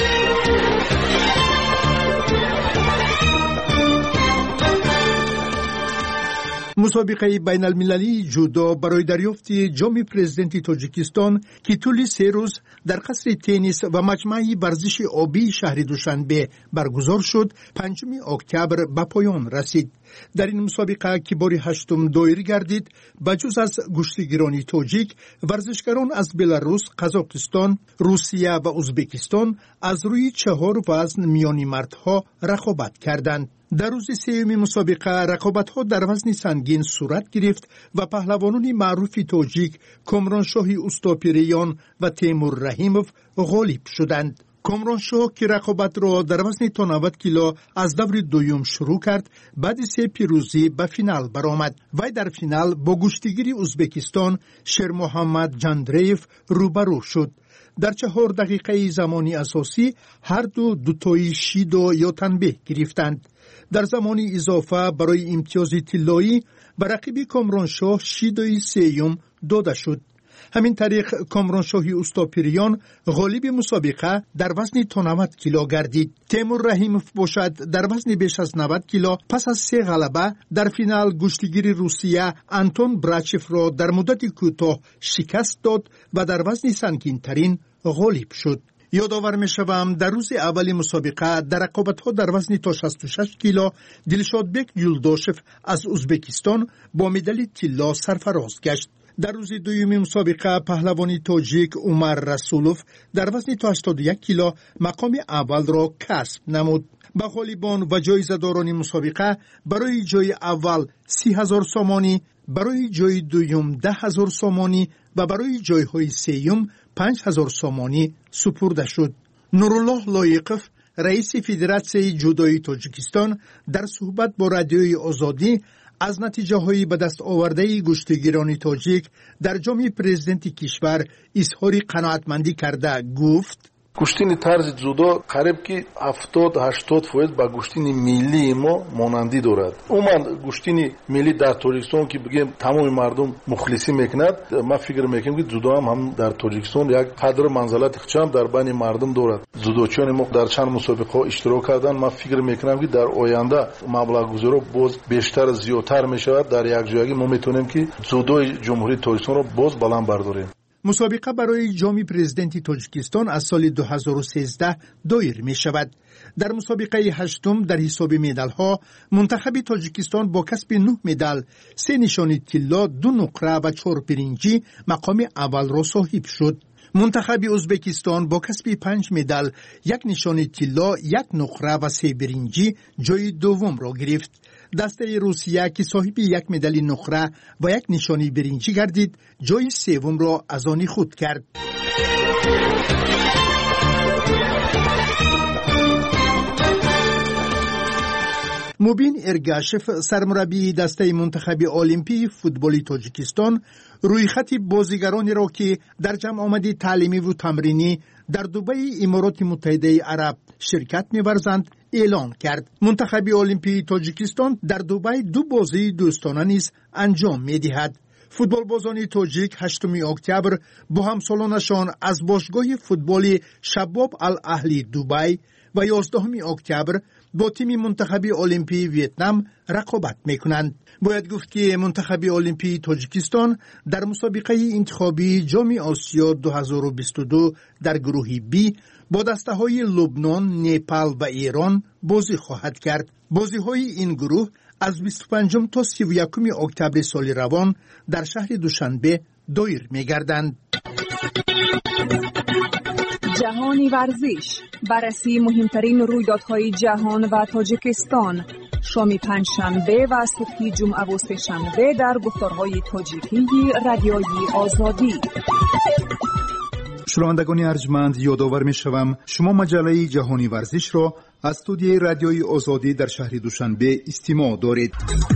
مسابقه بین المللی جودو برای دریافت جام پرزیدنت تاجیکستان که طول سه روز در قصر تنیس و مجمع ورزش آبی شهر دوشنبه برگزار شد، پنجم اکتبر به پایان رسید. در این مسابقه که بار هشتم دایر گردید، بجز از گشتیگیران تاجیک، ورزشکاران از بلاروس، قزاقستان، روسیه و ازبکستان از روی چهار وزن میانی مردها رقابت کردند. در روز سوم مسابقه رقابت‌ها در وزن سنگین صورت گرفت و پهلوانان معروف تاجیک کامرانشاه اوستاپیریان و تیمور رحیموف غالب شدند. کامرانشاه که رقابت را در وزن تا نود کیلو از دور دوم شروع کرد، بعد سه پیروزی به فینال برآمد و در فینال با گشتیگیر ازبکستان شیر محمد جاندریف روبرو شد. در چهار دقیقه زمانی اساسی هر دو دوتایی شیدو یا تنبیه گرفتند. در زمانی اضافه برای امتیاز طلایی به رقیب کامرانشاه شیدوی سیوم داده شد. همین طریق کامرانشاهی اوستاپیریان غالب مسابقه در وزن تا نود کیلو گردید. تیمور رحیموف باشد در وزن بیش از نود کیلو پس از سه غلبه در فینال گشتیگیر روسیه آنتون براچف را در مدت کوتاه شکست داد و در وزن سنگین ترین غالب شد. یادآور می‌شوم در روز اول مسابقه در رقابت‌ها در وزن تا شصت و شش کیلو دلشادبک یولداشف از ازبکستان با مدال طلا سرفراز گشت. در روز دوم مسابقه پهلوانی تاجیک عمر رسولوف در وزن تا هشتاد و یک کیلو مقام اول را کسب نمود. با غالبان و جایزه‌داران مسابقه برای جای اول سی هزار سومانی، برای جای دوم ده هزار سومانی و برای جایهای سوم پنج هزار سومانی سپرده شد. نورالله لایقف رئیس فدراسیون جودوی تاجیکستان در صحبت با رادیوی آزادی از نتیجه های به دست آورده گشتیگیران تاجیک در جام پرزیدنت کشور اظهار قناعتمندی کرده گفت: گوشتین طرز جودو قریب که هفتاد هشتاد فیصد با گوشتین ملی ما مانندی دارد. عموما گوشتین ملی در تاجیکستان که بگیم تمام مردم مخلصی میکند، ما فکر میکنم که جودو هم, هم در تاجیکستان یک قدر منزلت خچم در بین مردم دارد. جودوچیان ما در چند مسابقه اشتراک کردن، ما فکر میکنم که در آینده مبلغ گذاری باز بیشتر زیادتر میشود. در یک جایی ما میتونیم که جودو جمهوری تاجیکستان رو باز بلند برداریم. مسابقه برای جام پرزیدنت تاجیکستان از سال دو هزار و سیزده دایر می شود. در مسابقه هشتم در حساب مدال ها منتخب تاجیکستان با کسب نه مدال، سه نشانی طلا، دو نقره و چهار برنجی مقام اول را صاحب شد. منتخب ازبکستان با کسب پنج مدال، یک نشانی طلا، یک نقره و سه برنجی جای دوم را گرفت. دسته روسیه که صاحب یک مدال نقره و یک نشانی برنجی گردید، جای سوم را از آن خود کرد. مبین ارگاشف سرمربی دسته منتخب المپی فوتبال تاجیکستان روی خط بازیگرانی را که در جمع آمدی تعلیمی و تمرینی در دبی امارات متحده عرب شرکت می‌ورزند اعلان کرد. منتخب المپی تاجیکستان در دبی دو بازی دوستانه نیز انجام می‌دهد. فوتبالبازان تاجیک هشتم اکتبر با همسالانشان از باشگاه فوتبال شباب الاهلی دبی و یازدهم اکتبر با تیم منتخب المپی ویتنام رقابت میکنند. باید گفت که منتخب المپی تاجیکستان در مسابقه انتخابی جام آسیا دو هزار و بیست و دو در گروه بی با دسته های لبنان، نپال و ایران بازی خواهد کرد. بازی های این گروه از بیست و پنجم تا سی و یکم اکتبر سال روان در شهر دوشنبه دایر می‌گردند. جهانی ورزش، بررسی مهمترین رویدادهای جهان و تاجیکستان، شام پنجشنبه و صبح جمعه و سه‌شنبه در گفتارهای تاجیکی رادیوی آزادی. شنوندگان ارجمند، یادآور می‌شوم شما مجله جهانی ورزش را از استودیوی رادیوی آزادی در شهر دوشنبه استماع دارید.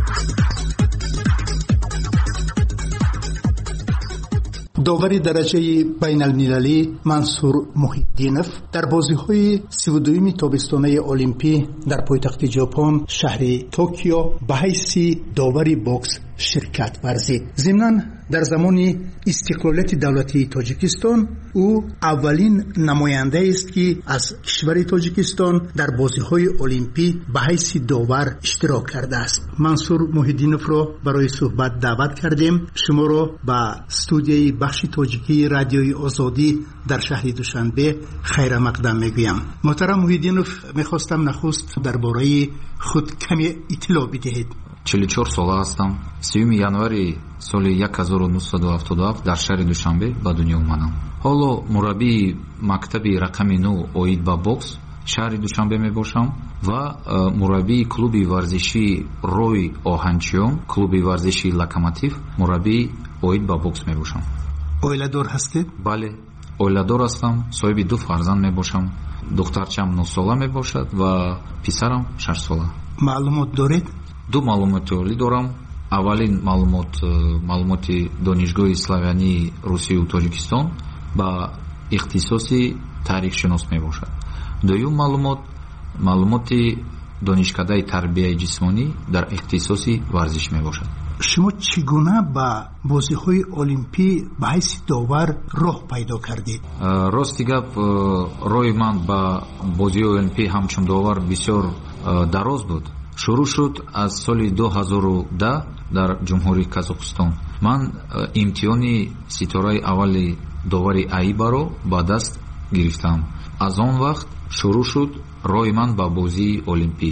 داور درجه بین المللی منصور محیدینов در بازی‌های سی و دوم تابستانه المپی در پایتخت ژاپن شهر توکیو به حیث داور باکس شرکت ورزید. ضمناً در زمان استقلالیت دولتی تاجیکستان او اولین نماینده است که از کشور تاجیکستان در بازی‌های المپی به حیث داور اشتراک کرده است. منصور محیدینov را برای صحبت دعوت کردیم. شما را به استودیوی بخش تاجیکی رادیوی آزادی در شهر دوشنبه خیر مقدم میگویم. محترم محیدینov، میخواستم نخست درباره خود کمی اطلاع بدهید. چهل و چهار ساله هستم. سیوم январи соли هزار و نهصد و هفتاد و هفت در شهر دوشنبه به دنیا اومدم. حالا مربی مکتبی رقم نو اوید با بوکس شهر دوشنبه میباشم و مربی کلوبی ورزشی روی آهنچیوم کلوبی ورزشی لوکوموتیو مربی اوید با بوکس میباشم. اویلادور هستید؟ بله، اویلادور هستم. صاحب دو فرزند میباشم. دخترچم نه ساله میباشد و پسرم شش ساله. معلومات دارید؟ دو маълумоти дорам. Аввалин маълумот маълумоти донишгоҳи славянии Русию Тоҷикистон ба ихтисоси таърихшинос мебошад. дуюм маълумот маълумоти донишкадаи тарбияи ҷисмонӣ дар ихтисоси варзиш мебошад. шумо чӣ гуна ба бозиҳои олимпӣ ба ҳайси довар роҳ пайдо кардед? рости гап роҳи ман ба бозиҳои олимпӣ ҳамчун довар бисёр дароз буд. шурӯъ шуд аз соли ду ҳазору даҳ дар ҷумҳурии Казоқистон. ман имтиҳони ситораи аввали довари аибаро ба даст гирифтам. аз он вақт шурӯъ шуд роҳи ман ба бозии олимпӣ.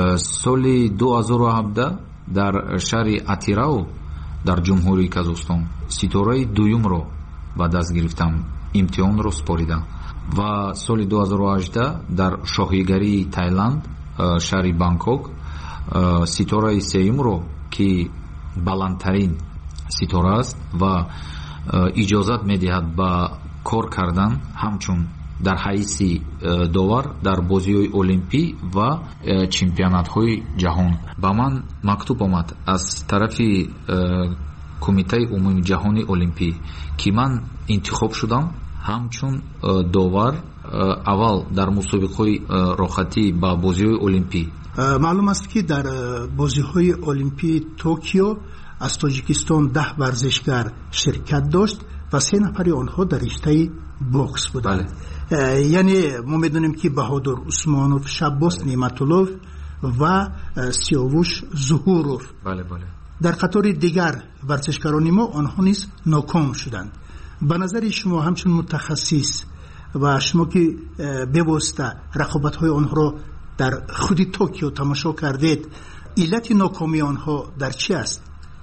соли ду ҳазору ҳабдаҳ дар шаҳри Атирау дар ҷумҳурии Казоқистон ситораи дуюмро ба даст гирифтам, имтиҳонро спорида. ва соли ду ҳазору ҳаждаҳ дар шоҳигарии Таиланд шаҳри Бангкок ситораи сеюмро ки баландтарин ситора аст ва иҷозат медиҳад ба кор кардан ҳамчун дар ҳайси довар дар бозиҳои олимпӣ ва чемпионатҳои ҷаҳон. ба ман мактуб омад аз тарафи кумитаи умумии ҷаҳони олимпӣ ки ман интихоб шудам ҳамчун довар аввал дар мусобиқаҳои рохатӣ ба бозиҳои олимпӣ. маълум аст ки дар бозиҳои олимпии Токио аз Тоҷикистон даҳ варзишгар ширкат дошт ва се нафари онҳо дар риштаи бокс буданд. яъне мо медонем ки Баҳодур Усмонов, Шаббос Неъматуллов ва Сиёвуш Зуҳуров дар қатори дигар варзишгарони мо онҳо низ ноком шуданд. ба назари шумо ҳамчун мутахассис ва шумо ки бевосита рақобатҳои онҳоро дар худи Токио тамошо кардед, иллати нокомии онҳо дар чӣ аст?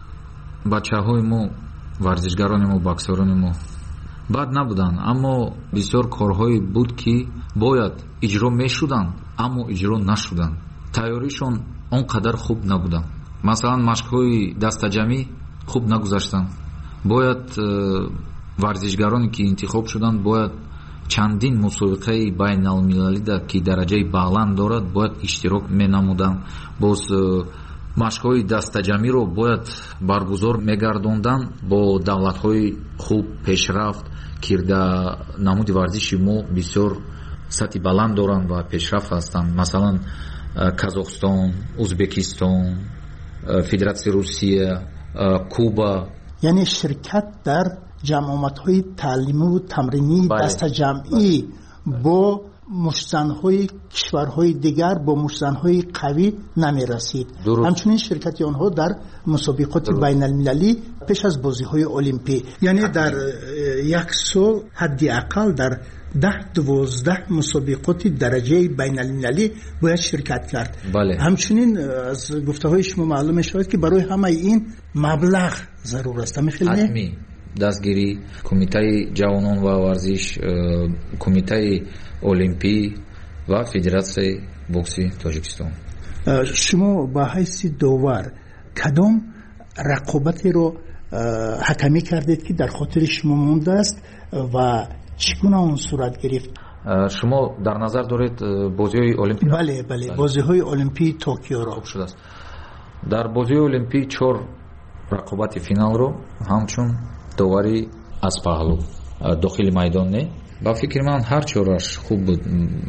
бачаҳои мо, варзишгарони мо, боксёрони мо бад набуданд, аммо бисёр корҳое буд ки бояд иҷро мешуданд, аммо иҷро нашуданд. тайёришон он қадар хуб набуданд. масалан машқҳои дастаҷамӣ хуб нагузаштанд. бояд варзишгароне ки интихоб шуданд бояд чандин мусобиқаи байналмилалида ки дараҷаи баланд дорад бояд иштирок менамуданд. боз машқҳои дастаҷамиро бояд баргузор мегардонданд бо давлатҳои хуб пешрафт кирда намуди варзиши мо бисёр сатҳи баланд доранд ва пешрафт ҳастанд. Масалан Казохстон, Узбекистон, Федератсияи Русия, Куба. яъне ширкат дар ҷамъоматҳои таълимиву тамринии дастаҷамъӣ бо мушзанҳои кишварҳои дигар бо мушзанҳои қавӣ намерасид. ҳамчунин ширкати онҳо дар мусобиқоти байналмилалӣ пеш аз бозиҳои олимпӣ, яъне дар як сол ҳадди ақал дар даҳ дувоздаҳ мусобиқоти дараҷаи байналмилалӣ бояд ширкат кард. ҳамчунин аз гуфтаҳои шумо маълум мешавад ки барои ҳамаи ин маблағ зарур аст. ҳатмӣ дастгирӣ кумитаи ҷавонон ва варзиш, кумитаи олимпӣ ва федератсияи бокси Тоҷикистон. шумо ба ҳайси довар кадом рақобатеро ҳакамӣ кардед ки дар хотири шумо мондааст ва чӣ гуна он сурат гирифт? шумо дар назар доред бозиҳои олимпӣ? бале бале бозиҳои олимпии Токиоро. шудааст. дар бозиҳои олимпӣ чор рақобати финалро ҳамчун довари аз паҳлӯ дохили майдон не ба фикри ман ҳар чораш хуб буд,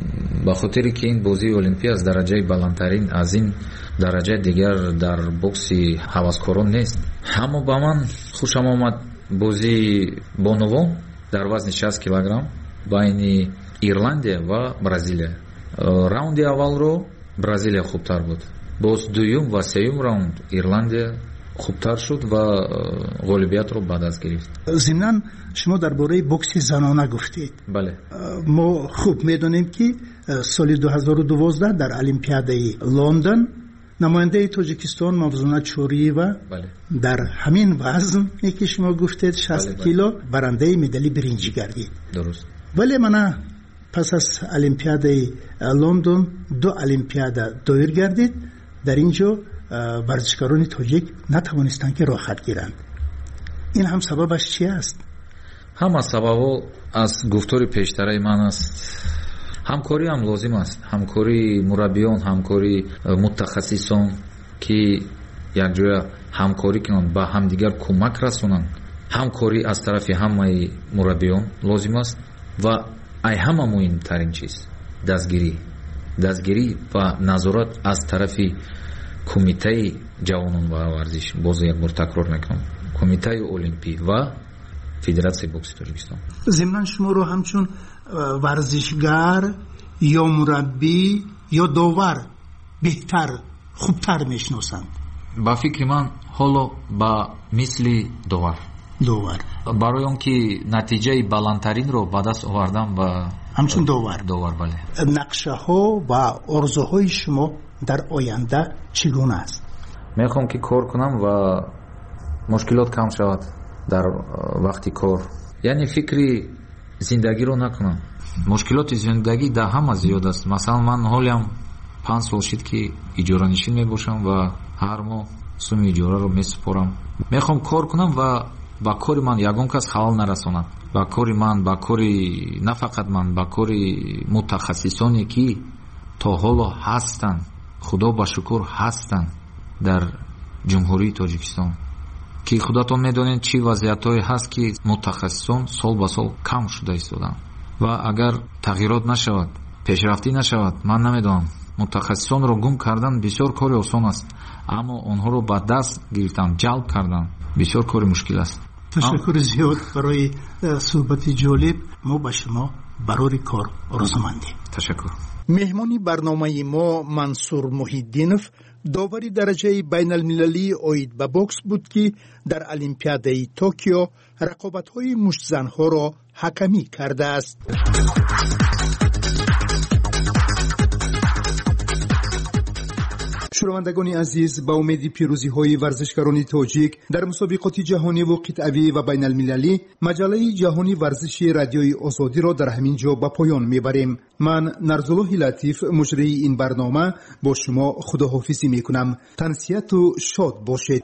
ба хотире ки ин бозии олимпӣ аз дараҷаи баландтарин аз ин дараҷаи дигар дар бокси ҳаваскорон нест. ҳамо ба ман хушам омад бозии бонувон дар вазни шаст килограмм байни Ирландия ва Бразилия. раунди аввалро Бразилия хубтар буд, боз дуюм ва сеюм раунд Ирландия хубтар шуд ва ғолибиятро ба даст гирифт. зимнан шумо дар бораи бокси занона гуфтед. бале мо хуб медонем ки соли ду ҳазору дувоздаҳ дар олимпиадаи Лондон намояндаи Тоҷикистон Мавзуна Чориева дар ҳамин вазне ки шумо гуфтед шаст кило барандаи медали биринҷӣ гардид. дуруст. вале мана пас аз олимпиадаи Лондон ду олимпиада доир гардид. дар ин ҷо варзишгарони тоҷик натавонистанд ки роҳат гиранд. ин ҳам сабабаш чи аст? ҳама сабабо аз гуфтори пештараи ман аст. ҳамкорӣ ҳам лозим аст, ҳамкории мураббиён, ҳамкории мутахассисон ки якҷоя ҳамкорӣ кунанд, ба ҳамдигар кӯмак расонанд. ҳамкорӣ аз тарафи ҳамаи мураббиён лозим аст ва ай ҳама муҳимтарин чиз дастгирӣ дастгирӣ ва назорат аз тарафи кумитаи ҷавонон ва варзиш, боз якбор такрор мекунам, кумитаи олимпӣ ва федератсияи бокси Тоҷикистон. зимнан шуморо ҳамчун варзишгар ё мураббӣ ё довар беҳтар хубтар мешиносанд? ба фикри ман ҳоло ба мисли довар довар барои он ки натиҷаи баландтаринро ба даст овардан ба ҳамчун довар довар бале. нақшаҳо ва орзуҳои шумо дар оянда чӣ гуна аст? мехоҳам ки кор кунам ва мушкилот кам шавад дар вақти кор, яъне фикри зиндагиро накунам. мушкилоти зиндагӣ дар ҳама зиёд аст. масалан ман ҳолиам панҷ сол шид ки иҷоранишин мебошам ва ҳар моҳ суми иҷораро месупорам. мехоҳам кор кунам ва ба кори ман ягон кас халал нарасонад. ба кори ман, ба кори на фақат ман, ба кори мутахассисоне ки то ҳоло ҳастанд, худо ба шукр ҳастанд дар ҷумҳурии Тоҷикистон, ки худатон медонед чӣ вазъиятҳое ҳаст ки мутахассисон сол ба сол кам шуда истоданд. ва агар тағйирот нашавад, пешрафтӣ нашавад, ман намедонам, мутахассисонро гум кардан бисёр кори осон аст, аммо онҳоро ба даст гирифтан, ҷалб кардан бисёр кори мушкил аст. ташаккури зиёд барои суҳбати ҷолиб. мо ба шумо барори кор орзумандем. ташаккур. меҳмони барномаи мо Мансур Муҳиддинов довари дараҷаи байналмилалии оид ба бокс буд ки дар олимпиадаи Токио рақобатҳои муштзанҳоро ҳакамӣ кардааст. шунавандагони азиз, ба умеди пирӯзиҳои варзишгарони тоҷик дар мусобиқоти ҷаҳониву қитъавӣ ва байналмилалӣ, маҷаллаи ҷаҳони варзиши радиои озодиро дар ҳамин ҷо ба поён мебарем. ман Нарзуллоҳи Латиф, муҷрии ин барнома, бо шумо худоҳофизӣ мекунам. тансияту шод бошед.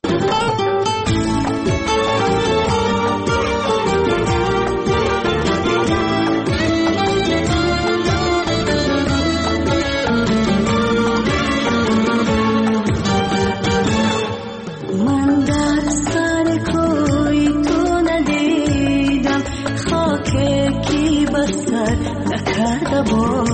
نکرده با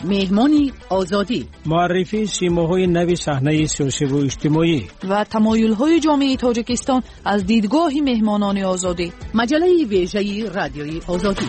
مهمانی آزادی، معرفی سیماهای نوی صحنه سیاسی و اجتماعی و تمایل‌های جامعه تاجیکستان از دیدگاه مهمانان آزادی. مجله ویژه رادیوی آزادی.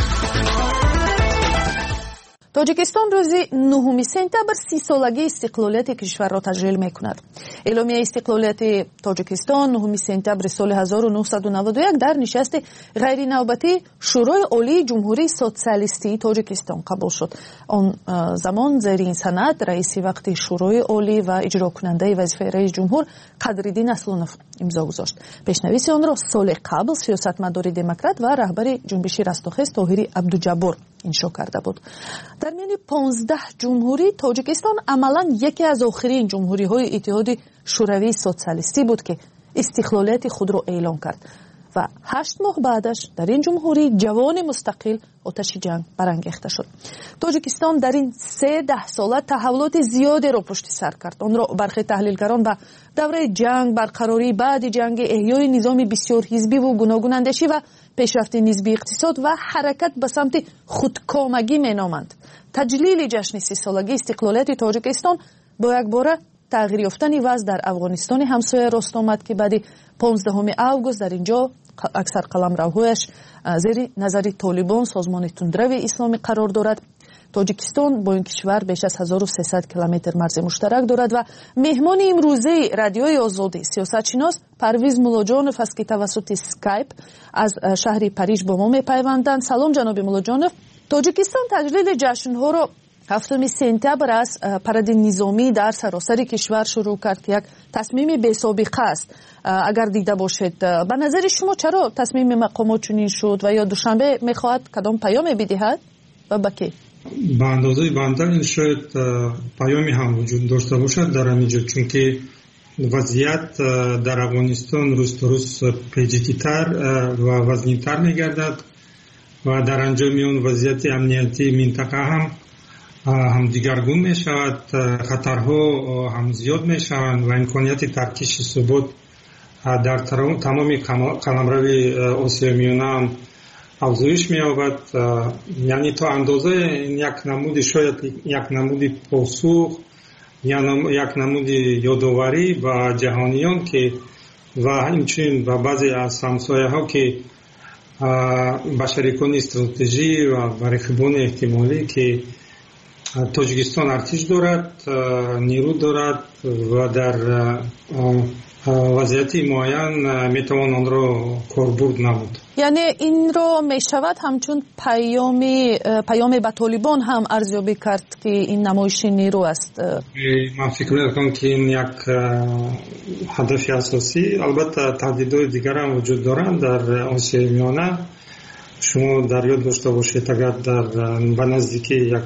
тоҷикистон рӯзи нӯҳуми сентябр сисолагии истиқлолияти кишварро таҷлил мекунад. эъломияи истиқлолияти тоҷикистон нӯҳуми сентябри соли ҳазору нуҳсаду наводу як дар нишасти ғайринавбатии шӯрои олии ҷумҳурии социалистии тоҷикистон қабул шуд. он замон зери ин санад раиси вақти шӯрои олӣ ва иҷрокунандаи вазифаи раиси ҷумҳур қадриддин аслонов имзо гузошт. пешнависи онро соли қабл сиёсатмадори демократ ва раҳбари ҷунбиши растохез тоҳири абдуҷаббор иншо карда буд. дар миёни понздаҳ ҷумҳурӣ тоҷикистон амалан яке аз охирин ҷумҳуриҳои иттиҳоди шӯравии социалистӣ буд ки истиқлолияти худро эълон кард ва ҳашт моҳ баъдаш дар ин ҷумҳурӣ ҷавони мустақил оташи ҷанг барангехта шуд. тоҷикистон дар ин се даҳсола таҳаввулоти зиёдеро пушти сар кард. онро бархе таҳлилгарон ба давраи ҷанг, барқарории баъди ҷанги, эҳёи низоми бисёрҳизбиву гуногунандешӣ ва пешрафти нисби иқтисод ва ҳаракат ба самти худкомагӣ меноманд. таҷлили ҷашни сисолагии истиқлолияти тоҷикистон бо якбора тағйир ёфтани вазъ дар афғонистони ҳамсоя рост омад ки баъди понздаҳуми август дар ин ҷо аксар қаламравҳояш зери назари толибон созмони тундрави исломӣ қарор дорад. тоҷикистон бо ин кишвар беш аз ҳазору сесад километр марзи муштарак дорад ва меҳмони имрӯзаи радиои озодӣ сиёсатшинос парвиз муллоҷонов аст ки тавассути скайп аз шаҳри париж бо мо мепайванданд. салом ҷаноби муллоҷонов. тоҷикистон таҷлили ҷашнҳоро ҳафтуми сентябр аз паради низомӣ дар саросари кишвар шурӯъ кард ки як тасмими бесобиқа аст. агар дида бошед, ба назари шумо чаро тасмими мақомот чунин шуд ва ё душанбе мехоҳад кадом паёме бидиҳад ва ба ки? ба андозаи банда ин шояд паёме ҳам вуҷуд дошта бошад дар ҳамин ҷо, чунки вазъият дар афғонистон рӯзтарӯз пеҷидитар ва вазнинтар мегардад ва дар анҷоми он вазъияти амниятии минтақа ҳам ҳам дигаргун мешавад, хатарҳо ҳам зиёд мешаванд ва имконияти таркиши субот дар тамоми қаламрави осиёи миёна ҳам афзоиш меёбад. яъне то андозае як намуди шояд як намуди посух як намуди ёдоварӣ ба ҷаҳониён ки ва инчунин ба баъзе аз ҳамсояҳо ки ба шарикони стратеҷӣ ва ба рақибони эҳтимолӣ ки тоҷикистон артиш дорад, нерӯ дорад ва дар вазъияти муайян метавон онро корбурд намуд. яъне инро мешавад ҳамчун паёми паёме ба толибон ҳам арзёбӣ кард ки ин намоиши нерӯ аст. ман фикр мекунам ки ин як ҳадафи асосӣ. албатта таҳдидҳои дигар ҳам вуҷуд доранд дар осиёи миёна. шумо дар ёд дошта бошед, агар дар ба наздики як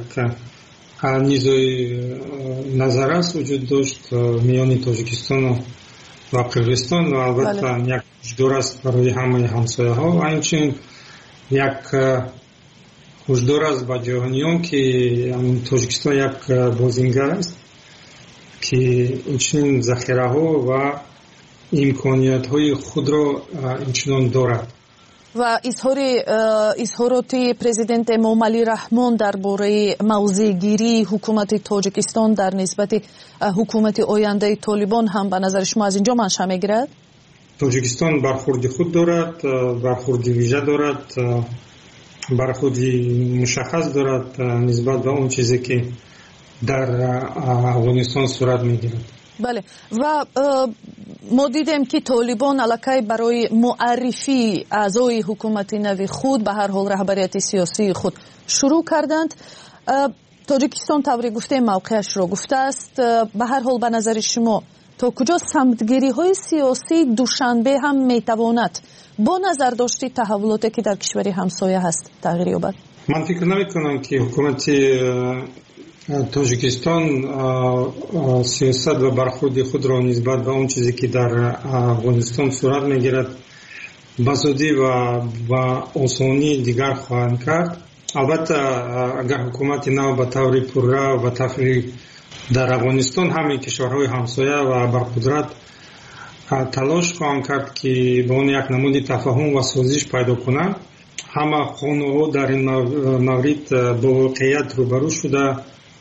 низои назаррас вуҷуд дошт миёни тоҷикистону ва қирғизистон ва албатта як ҳушдор аст барои ҳамаи ҳамсояҳо ва инчунин як ҳушдор аст ба ҷаҳониён ки тоҷикистон як бозингар аст ки инчунин захираҳо ва имкониятҳои худро инчунон дорад. ва изҳори изҳороти президенти Эмомалӣ Раҳмон дар бораи мавзеъгирии ҳукумати тоҷикистон дар нисбати ҳукумати ояндаи толибон ҳам ба назари шумо аз ин ҷо маншаъ мегирад? тоҷикистон бархурди худ дорад, бархурди вижа дорад, бархурди мушаххас дорад нисбат ба он чизе ки дар афғонистон сурат мегирад. бале, ва мо дидем ки толибон аллакай барои муаррифии аъзои ҳукумати нави худ ба ҳар ҳол раҳбарияти сиёсии худ шурӯъ карданд. тоҷикистон тавре гуфтем мавқеашро гуфтааст. ба ҳар ҳол ба назари шумо то куҷо самтгириҳои сиёсии душанбе ҳам метавонад бо назардошти таҳаввулоте ки дар кишвари ҳамсоя ҳаст тағйир ёбад? ман фикр намекунам ки ҳукумати тоҷикистон сиёсат ва бархурди худро нисбат ба он чизе ки дар афғонистон сурат мегирад ба зудӣ ва ба осонӣ дигар хоҳанд кард. албатта агар ҳукумати нав ба таври пурра ва тафриқ дар афғонистон ҳамаи кишварҳои ҳамсоя ва барқудрат талош хоҳанд кард ки ба он як намуди тафаҳум ва созиш пайдо кунанд. ҳама қонунҳо дар ин маврид бо воқеият рӯбарӯ шуда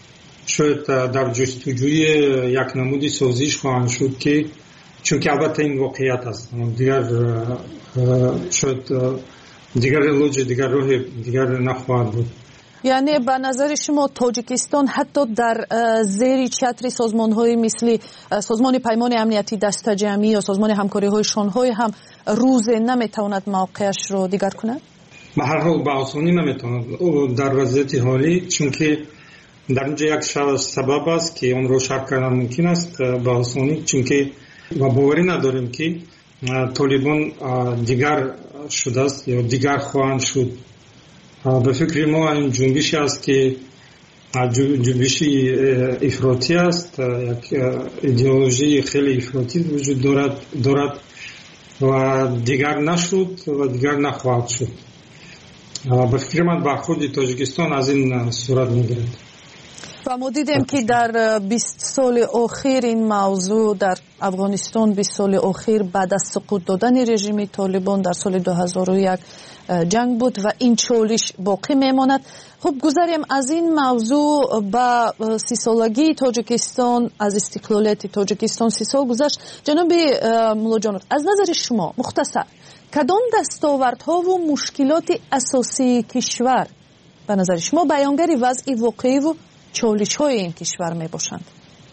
شاید در جستجوی یک نمودی سازش خواهند شد که چون که البته این واقعیت است دیگر شاید دیگر لوج دیگر راه دیگر نخواهد بود. یعنی به نظر شما تاجیکستان حتی در زیر چتر سازمان‌های مثل سازمان پیمان امنیتی دست جمعی یا سازمان همکاری‌های شانگهای هم روز نمیتواند موقعش رو دیگر کند؟ به هر حال به آسانی نمیتواند در وضعیت حالی، چون که در اینجا یک سبب است که اون رو شرح کردن ممکن است به آسانی، چون که و باوری نداریم که طالبان دیگر شده است یا دیگر خواهند شد. به فکر ما این جنبشی است که جنبشی افراطی است، یک ایدئولوژی خیلی افراطی وجود دارد دارد و دیگر نشد و دیگر نخواهد شد. به فکر من برخورد تاجیکستان از این صورت میگیرد. و ما دیدیم که در بیست سال اخیر این موضوع در افغانستان بیست سال اخیر بعد از سقوط دادن رژیم طالبان در سال دو هزار و یک جنگ بود و این چالش باقی میماند. خب گذاریم از این موضوع به سی سالگی تاجیکستان، از استقلالیت تاجیکستان سی سال گذشت. جناب مولا جان، از نظر شما مختصر کدام دستاوردها و مشکلات اساسی کشور به نظر شما بیانگر وضع واقعی و چالش های این کشور می باشند؟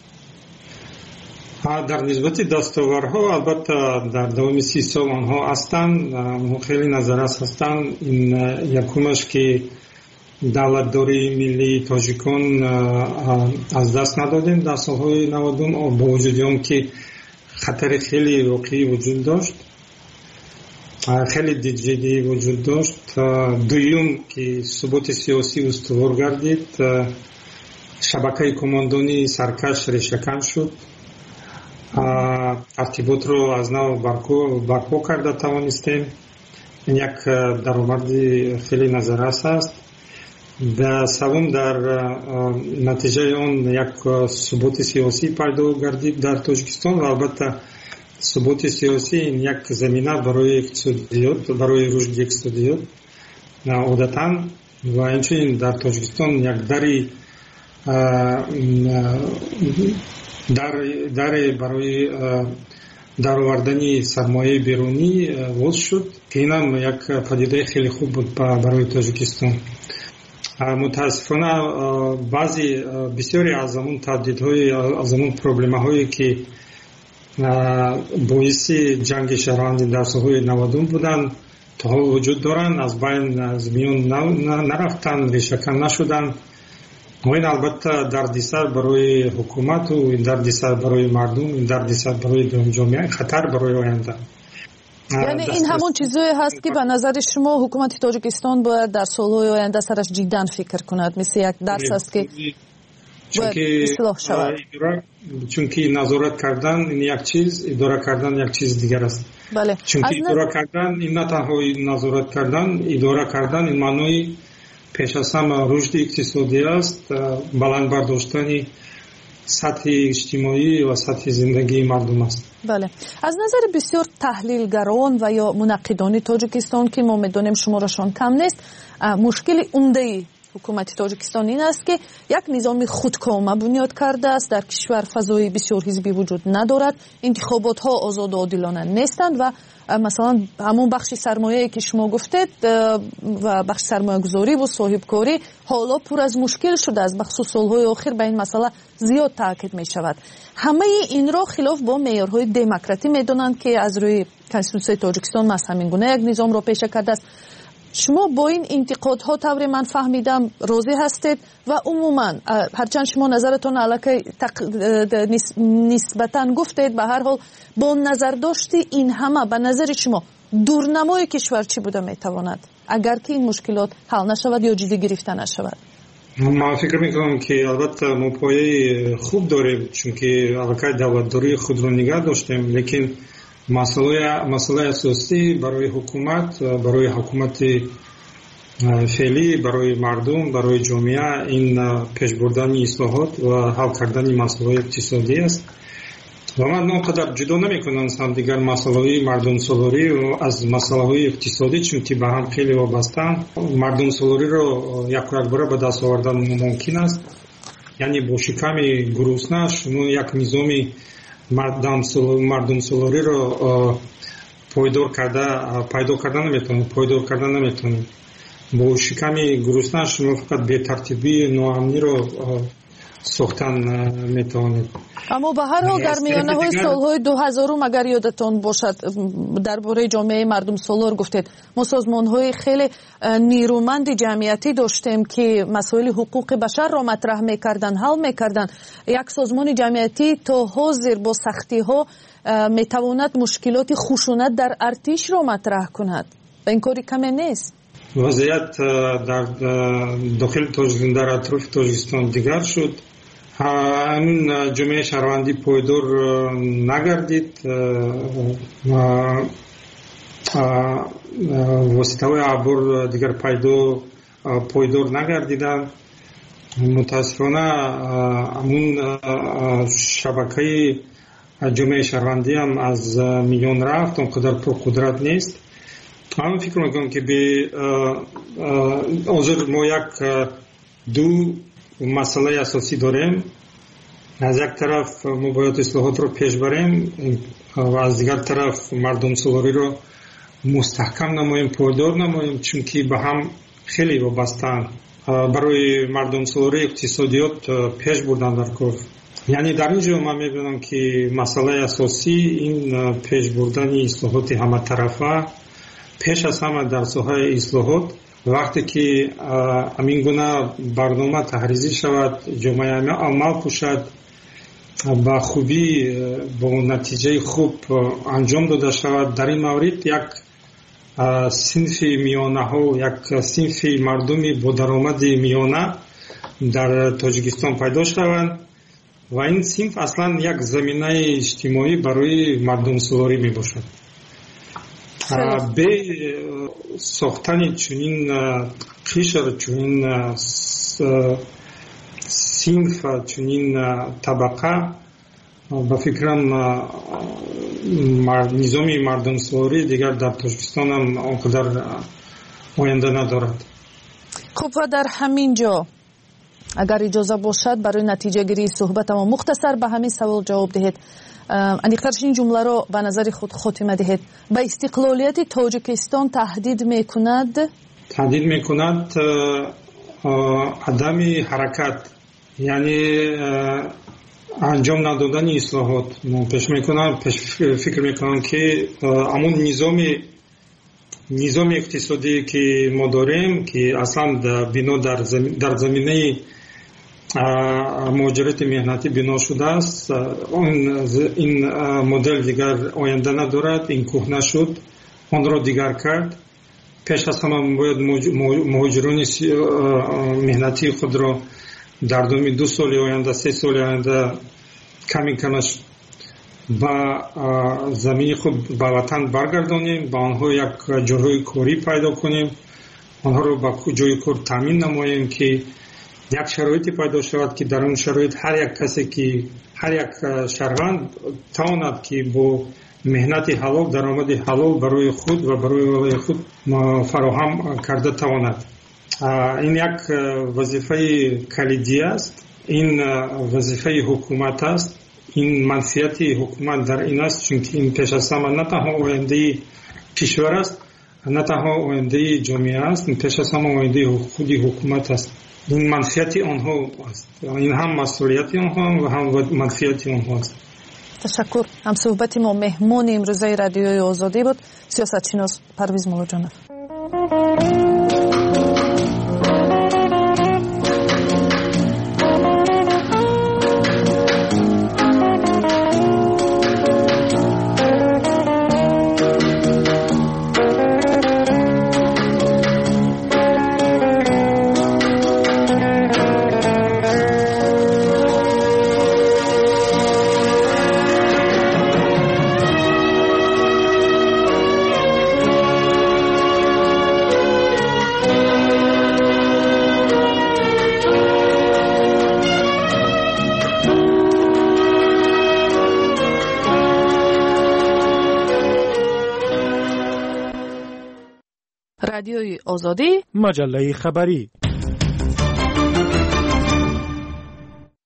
در نسبت دستاوردها البته در دوام سی سال آنها هستند، خیلی نظرات هستند. این یکمش که دولتداری ملی تاجیکان از دست ندادیم در سالهای نود با وجود آن که خطر خیلی واقعی وجود داشت، خیلی جدی وجود داشت. دوم که ثبات سیاسی استوار گردید، شبکه کماندانی سرکش ریشه‌کن شد، ارتباط رو از نو برپا کرده توانستیم. این یک درآمد خیلی نظررس است. و سوم در نتیجه آن یک ثبات سیاسی پیدا گردید در تاجیکستان و البته ثبات سیاسی این یک زمینه برای اقتصادیات، برای رشد اقتصادیات عادتاً و اینچنین در تاجیکستان یک دری در در برای درآوردن سرمایه بیرونی باز شد که این هم یک پدیده خیلی خوب بود برای تاجیکستان. متاسفانه بعضی بسیاری از اون تهدیدهای، از اون پروبلم‌هایی که باعث جنگ شهروندی در سالهای نودم بودن تا حال وجود دارن، از بین از میان نرفتن، ریشه‌کن نشدن. و این البته دردسر برای حکومت و این دردسر برای مردم، این دردسر برای جامعه، خطر برای آینده. یعنی این همون چیزایی هست که به نظر شما حکومت تاجیکستان باید در سالهای آینده سرش جدا فکر کند، مثل یک درس است که باید اصلاح شود. چون که نظارت کردن این یک چیز، اداره کردن یک چیز دیگر است. بله. چون که اداره کردن این نه تنها نظارت کردن، اداره کردن این معنای پیش از همه رشد اقتصادی است، بلند برداشتن سطح اجتماعی و سطح زندگی مردم است. بله. از نظر بسیار تحلیلگران و یا منقدان تاجیکستان که ما میدونیم شمارشان کم نیست، مشکل عمده حکومت تاجیکستان این است که یک نظام خودکامه بنیاد کرده است، در کشور فضای بسیار حزبی وجود ندارد، انتخابات ها آزاد و عادلانه نیستند و مثلا همون بخش سرمایه که شما گفتید و بخش سرمایه گذاری و صاحبکاری حالا پر از مشکل شده است. بخصوص سالهای آخر به این مسئله زیاد تاکید می شود. همه این را خلاف با معیارهای دموکراتی می دانند که از روی کنستیتوسیون تاجیکستان از همین گونه یک نظام را پیشه کرده است. شما با این انتقادها طوری من فهمیدم راضی هستید و عموما هرچند شما نظرتون علاقه تق... نسبتاً گفتید، به هر حال با نظر داشتی این همه به نظر شما دورنمای کشور چی بوده میتواند اگر که این مشکلات حل نشود یا جدی گرفته نشود؟ من فکر میکنم که البته ما پایه خوب داریم، چون که علاقه دولتداری خود رو نگه داشتیم، لیکن مسئله مسئله اساسی برای حکومت، برای حکومت فعلی، برای مردم، برای جامعه این پیش بردن اصلاحات و حل کردن مسائل اقتصادی است. و من اونقدر جدا نمیکنم هم دیگر مسائل مردم سالاری و از مسائل اقتصادی، چون که به هم خیلی وابسته‌اند. مردم سالاری رو یک یک بار به دست آوردن ممکن است، یعنی با شکم گرسنه شما یک نظام مردمسالاری رو پایدار کرده پیدا کردن نمیتونید پایدار کردن نمیتونید با شکم گرسنه شما فقط به ترتیبی ناامنی رو ساختن میتوانید. اما به هر حال در میانه های سالهای دو هزار اگر یادتون باشد درباره جامعه مردم سالار گفتید ما سازمان های خیلی نیرومند جمعیتی داشتیم که مسائل حقوق بشر را مطرح میکردن حل میکردن. یک سازمان جمعیتی تا حاضر با سختی ها میتواند مشکلات خشونت در ارتش را مطرح کند و این کاری کمی نیست. وضعیت در داخل تاجیکستان در اطراف تاجیکستان دیگر شد. همین جامعه شهروندی پایدار نگردید واسطه های عبور دیگر پایدار نگردیدن. متاسفانه همون شبکه جامعه شهروندی هم از میان رفت اونقدر پرقدرت نیست. من فکر میکنم که به حاضر ما یک دو مسئله اساسی داریم. از یک طرف ما باید اصلاحات رو پیش بریم و از دیگر طرف مردم سالاری رو مستحکم نماییم پایدار نماییم چون که به هم خیلی وابسته‌اند. برای مردم سالاری اقتصادیات پیش بردن در کار. یعنی در اینجا من میبینم که مسئله اساسی این پیش بردن اصلاحات همه طرفه. پیش از همه در ساحه اصلاحات وقتی که همین گونه برنامه تحریزی شود جامعه عمل پوشد با خوبی با نتیجه خوب انجام داده شود در این مورد یک صنف میانه ها یک صنف مردمی با درآمد میانه در تاجیکستان پیدا شوند و این صنف اصلا یک زمینه اجتماعی برای مردم سالاری می باشد. به ساختن چنین قشر چنین صنف چنین طبقه با فکرم نظامی مردم سالاری دیگر در تاجیکستان هم آنقدر آینده ندارد. خب و در همین جا اگر اجازه باشد برای نتیجه گیری صحبت ما مختصر به همین سوال جواب دهید. اندیخترش این جمله رو به نظر خود خاتمه دهید. به استقلالیت تاجیکستان تهدید میکند؟ تهدید میکند عدم حرکت یعنی انجام ندادن اصلاحات. من پیش میکنم پیش فکر میکنم که همون نظام نظام اقتصادی که ما داریم که اصلا بنا در زمین در زمینه مهاجرت مهنتی بنا شده است این مدل دیگر آینده ندارد. این کهنه شد آن را دیگر کرد. پیش از همه باید مهاجران مهنتی خود را در دومی دو سال آینده سه سال آینده کمی کمش با زمین خود به وطن برگردانیم با آنها یک جاهای کاری پیدا کنیم آنها را با جای کار تامین نماییم که یک شرایطی پیدا شود که در اون شرایط هر یک کسی که هر یک شهروند تواند که با مهنت حلال درآمد حلال برای خود و برای اولاد خود فراهم کرده تواند. این یک وظیفه کلیدی است. این وظیفه حکومت است. این منفعت حکومت در این است چون که این پیش از همه نه تنها آینده کشور است نه تنها آینده جامعه است این پیش از همه آینده خودی حکومت است. این منفعت آنها است. این هم مسئولیت آنها و هم منفعت آنها است. تشکر. هم صحبت ما مهمان امروزه رادیوی آزادی بود سیاستشناس پرویز مولاجانов. رادیوی آزادی مجله خبری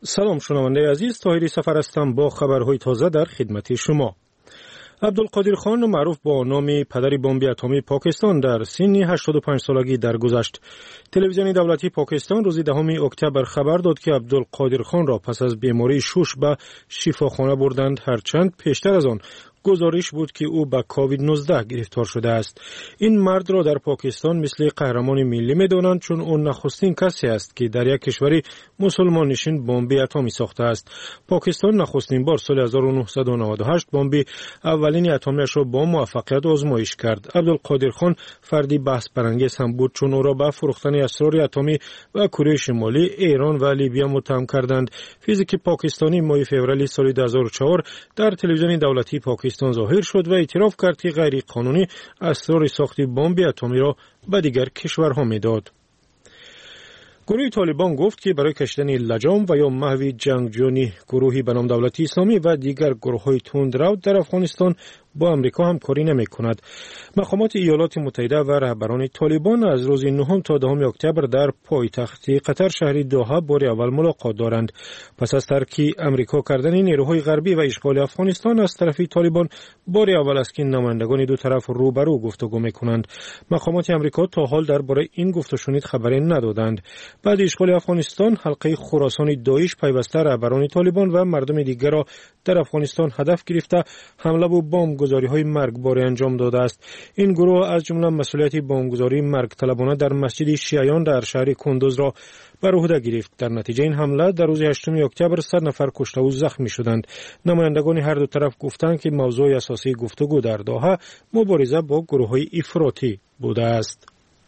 سلام شنونده عزیز، طاهری سفر هستم با خبرهای تازه در خدمت شما. عبدالقادر خان معروف با نام پدر بمب اتمی پاکستان در سن هشتاد و پنج سالگی درگذشت. تلویزیون دولتی پاکستان روز دهم اکتبر خبر داد که عبدالقادر خان را پس از بیماری شوش به شفاخانه بردند، هرچند پیشتر از آن گزارش بود که او به کووید نوزده گرفتار شده است. این مرد را در پاکستان مثل قهرمان ملی می‌دانند، چون او نخستین کسی است که در یک کشور مسلمان نشین بمب اتمی ساخته است. پاکستان نخستین بار سال هزار و نهصد و نود و هشت بمب اولین اتمیش را با موفقیت آزمایش کرد. عبدالقادر خان فردی بحث برانگیز هم بود، چون او را به فروختن اسرار اتمی و کره شمالی، ایران و لیبیا متهم کردند. فیزیک پاکستانی ماه فوریه سال دو هزار و چهار در تلویزیون دولتی پاکستان ظاهر شد و اعتراف کرد که غیر قانونی اسرار ساخت بمب اتمی را به دیگر کشورها میداد. گروه طالبان گفت که برای کشیدن لجام و یا محو جنگجویان گروهی به نام دولت اسلامی و دیگر گروه‌های تندرو در افغانستان با امریکا همکاری نمی‌کند. مقامات ایالات متحده و رهبران طالبان از روز نهم تا دهم اکتبر در پایتخت قطر شهر دوحه بار اول ملاقات دارند. پس از ترک امریکا کردن نیروهای غربی و اشغال افغانستان از طرف طالبان، بار اول است که نمایندگان دو طرف روبرو گفتگو می‌کنند. مقامات امریکا تا حال درباره این گفت و شنید خبری ندادند. بعد اشغال افغانستان، حلقه خراسان داعش پیوسته رهبران طالبان و مردم دیگر را در افغانستان هدف گرفته حمله و بمب گذاری‌های مرگبار انجام داده است. این گروه از جمله مسئولیت بمبگذاری مرگ طلبانه در مسجد شیعیان در شهر کندوز را بر عهده گرفت. در نتیجه این حمله در روز هشتم اکتبر صد نفر کشته و زخمی شدند. نمایندگان هر دو طرف گفتند که موضوع اساسی گفتگو در دوحه مبارزه با گروه‌های افراطی بوده است.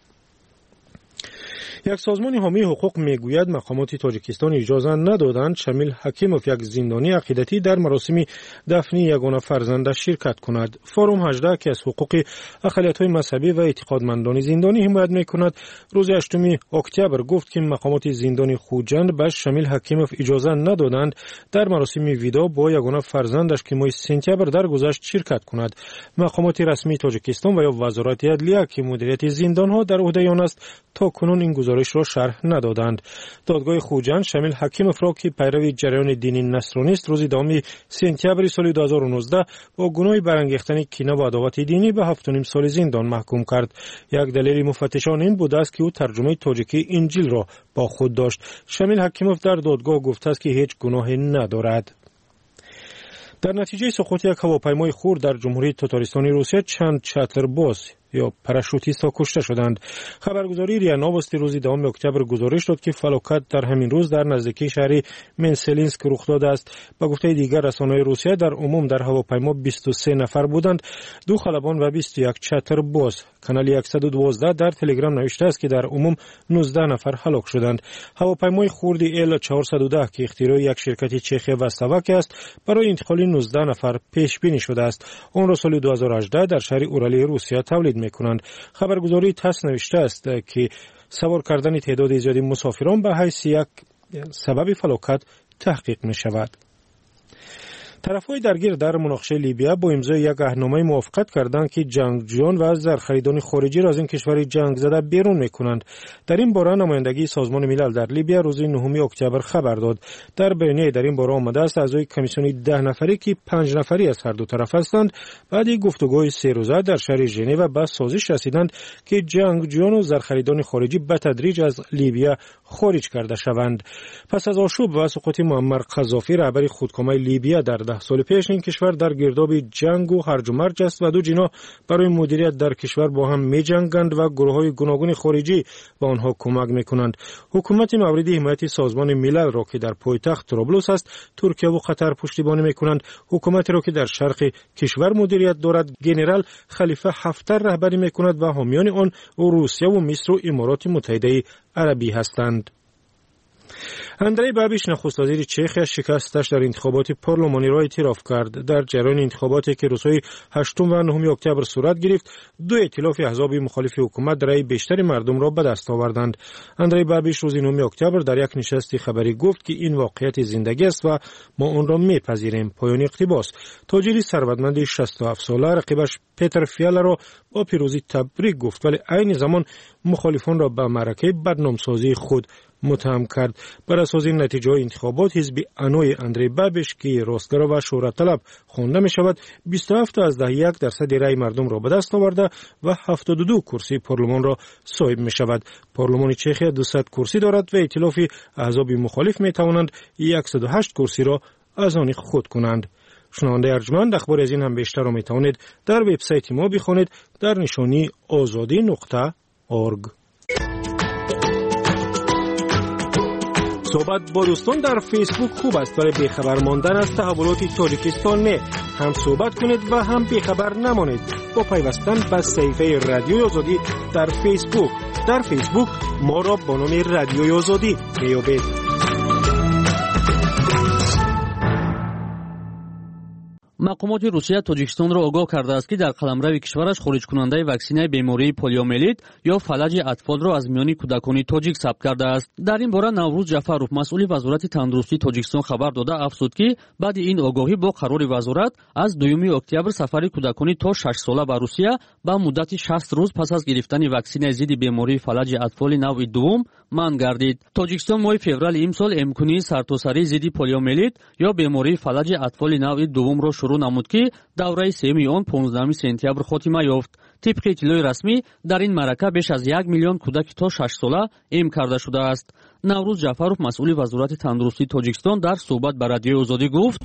یک سازمان حامی حقوق میگوید مقامات تاجیکستان اجازه ندادند شمیل حکیموف، یک زندانی عقیدتی، در مراسم دفن یگانه فرزندش شرکت کند. فروم هجده که از حقوق اقلیت‌های مذهبی و اعتقادمندان زندانی حمایت میکند، روز هشتم اکتبر گفت که مقامات زندان خوجند به شمیل حکیموف اجازه ندادند در مراسم ویدا با یگانه فرزندش که ماه سپتامبر درگذشت شرکت کند. مقامات رسمی تاجیکستان و یا وزارت عدلیه که مدیریت زندان‌ها در عهده آن است تا کنون این گزارش را شرح ندادند. دادگاه خوجند شمیل حکیموف را که پیرو جریان دینی نصرانی است، روز دهم سپتامبر سال دو هزار و نوزده با گناه برانگیختن کینه و عداوت دینی به هفت و نیم سال زندان محکوم کرد. یک دلیل مفتشان این بود است که او ترجمه تاجیکی انجیل را با خود داشت. شمیل حکیموف در دادگاه گفته است که هیچ گناهی ندارد. در نتیجه سقوط یک هواپیمای خرد در جمهوری تاتارستانی روسیه چند چترباز یا پاراشوتیست ها کشته شدند. خبرگزاری ریا نووستی روز دهم اکتبر گزارش داد که فلاکت در همین روز در نزدیکی شهر منسلینسک رخ داده است. به گفته دیگر رسانه‌های روسیه در عموم در هواپیما بیست و سه نفر بودند، دو خلبان و بیست و یک چترباز. کانال صد و دوازده در تلگرام نوشته است که در عموم نوزده نفر هلاک شدند. هواپیمای خرد ال چهارصد و ده که اختراع یک شرکت چخی وستاوک است، برای انتقال نوزده نفر پیش بینی شده است. آن را سال دو هزار و هجده در شهر اورالی روسیه تولید می‌کنند. خبرگزاری تاس نوشته است که سوار کردن تعداد زیادی مسافران به حیث یک سبب فلاکت تحقیق می‌شود. طرف‌های درگیر در مناقشه لیبیا با امضای یک عهدنامه موافقت کردند که جنگجویان و زرخریدان خارجی را از این کشور جنگ زده بیرون می‌کنند. در این باره نمایندگی سازمان ملل در لیبیا روز نهم اکتبر خبر داد. در بیانیه در این باره آمده است اعضای کمیسیون ده نفری که پنج نفری از هر دو طرف هستند، بعد گفتگوهای سه روزه در شهر ژنو به سازش رسیدند که جنگجویان و زرخریدان خارجی به تدریج از لیبیا خارج کرده شوند. پس از آشوب و سقوط معمر قذافی رهبر خودکامه لیبیا در ده سال پیش، این کشور در گرداب جنگ و هرج و مرج است و دو جناح برای مدیریت در کشور با هم می جنگند و گروه‌های گوناگون خارجی به آنها کمک می‌کنند. حکومت مورد حمایت سازمان ملل را که در پایتخت طرابلس است، ترکیه و قطر پشتیبانی می‌کنند. حکومتی را که در شرق کشور مدیریت دارد، ژنرال خلیفه حفتر رهبری می‌کند و حامیان آن روسیه و مصر و امارات متحده عربی هستند. اندری بابیش نخست وزیر چخ شکستش در انتخابات پارلمانی را اعتراف کرد. در جریان انتخاباتی که روزهای هشتم و نهم اکتبر صورت گرفت، دو ائتلاف احزاب مخالف حکومت رأی بیشتر مردم را به دست آوردند. اندری بابیش روز نهم اکتبر در یک نشست خبری گفت که این واقعیت زندگی است و ما آن را میپذیریم. پایان اقتباس. تاجری ثروتمند شصت و هفت ساله رقیبش پتر فیالا را با پیروزی تبریک گفت، ولی عین زمان مخالفان را به معرکه بدنامسازی خود متهم کرد. بر اساس نتیجه انتخابات حزب انوی اندری بابش که راستگرا و شهرت طلب خوانده می شود بیست و هفت از ده یک درصد رای مردم را به دست آورده و هفتاد و دو کرسی پارلمان را صاحب می شود. پارلمان چخیا دویست کرسی دارد و ائتلاف احزاب مخالف می توانند صد و هشت کرسی را از آن خود کنند. شنونده ارجمند، اخبار از این هم بیشتر را می توانید در وبسایت ما بخوانید در نشانی آزادی نقطه اورگ. صحبت با دوستان در فیسبوک خوب است، ولی بیخبر ماندن از تحولات تاجیکستان نه. هم صحبت کنید و هم بیخبر نمانید با پیوستن به صفحه رادیوی آزادی در فیسبوک. در فیسبوک ما را با نام رادیوی آزادی میابید. مقامات روسیه تاجیکستان را آگاه کرده است که در قلمرو کشورش خارج کننده واکسینه بیماری پولیومیلیت یا فلج اطفال را از میان کودکان تاجیک ثبت کرده است. در این باره نوروز جعفرов مسئول وزارت تندرستی تاجیکستان خبر داده افزود که بعد این آگاهی با قرار وزارت از دوم اکتبر سفر کودکان تا شش ساله به روسیه با مدت شصت روز پس از گرفتن واکسینه ضد بیماری فلج اطفال نوع دوم منع گردید. تاجیکستان ماه فوریه امسال امکانی سرتاسری ضد پولیومیلیت یا بیماری فلج اطفال نوع دوم را شروع نمود که دوره سوم آن پانزدهم سپتامبر خاتمه یافت. طبق اطلاع رسمی در این معرکه بیش از یک میلیون کودک تا شش ساله ایم کرده شده است. نوروز جعفرов مسئول وزارت تندرستی تاجیکستان در صحبت با رادیوی آزادی گفت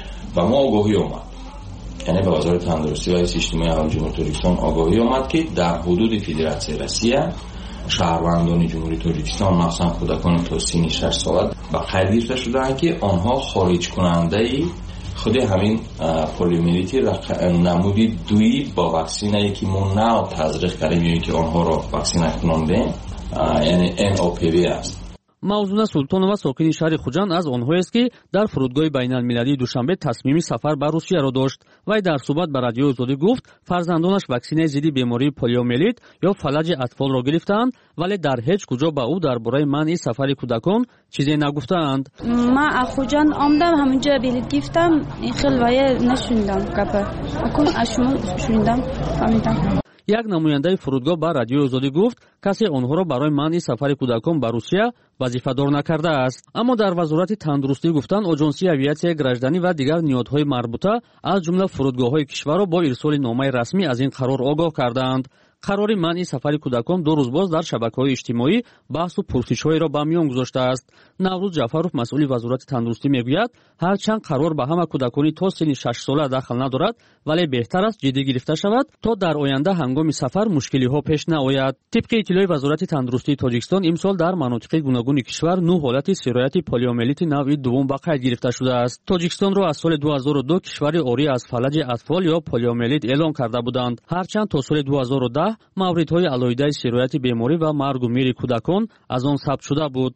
و ما آگاهی آمد، یعنی به وزارت تندرستی و اجتماعی اهالی جمهوری تاجیکستان آگاهی آمد که در حدود فدراسیون روسیه شهروندان جمهوری تاجیکستان مخصوصا کودکان تا سن شش ساله به قید گرفته شدند که آنها خارج کننده خود همین پولیومیلیتی نمودی دوی با واکسینی که ما نو تزریق کردیم یا که آنها را واکسینه کننده یعنی ان او پی وی است. موضوع سلطانова ساکن شهر خوجند از آنهاییست که در فرودگاه بین‌المللی دوشنبه تصمیم سفر به روسیه را داشت. وی در صحبت با رادیو آزادی گفت فرزندانش واکسینه ضد بیماری پولیومیلیت یا فلج اطفال را گرفتند، ولی در هیچ کجا به او درباره منع سفر کودکان چیزی نگفتند. ما از خوجند آمدم همونجا بلیط گرفتم، این خیلی نشوندم کپا اکن از شما شوندم فهمیدم. یک نماینده فرودگاه با رادیو آزادی گفت کسی آنها را برای منع سفر کودکان به روسیه وظیفه‌دار نکرده است. اما در وزارت تندرستی گفتند آژانسی اویاسیای گراجدانی و دیگر نهادهای مربوطه از جمله فرودگاه‌های کشور را با ارسال نامه رسمی از این قرار آگاه کردند. قرار منع سفر کودکان دو روز باز در شبکه‌های اجتماعی بحث و پرسش‌هایی را به میان گذاشته است. نوروز جعفرov مسئول وزارت تندرستی میگوید هرچند قرار به همه کودکان تا سن شش ساله داخل ندارد، ولی بهتر است جدی گرفته شود تا در آینده هنگام سفر مشکلی‌ها پیش نیاید. طبق اطلاع وزارت تندرستی تاجیکستان امسال در مناطق گوناگون کشور نه حالت سرایت پولیومیلیت نوع دوم به قید گرفته شده است. تاجیکستان را از سال دو هزار و دو کشور عاری از فلج اطفال یا پولیومیلیت اعلام کرده بودند، هرچند تا سال دو هزار و ده موردهای علایده سرایت بیماری و مرگ و میر کودکان از آن ثبت شده بود.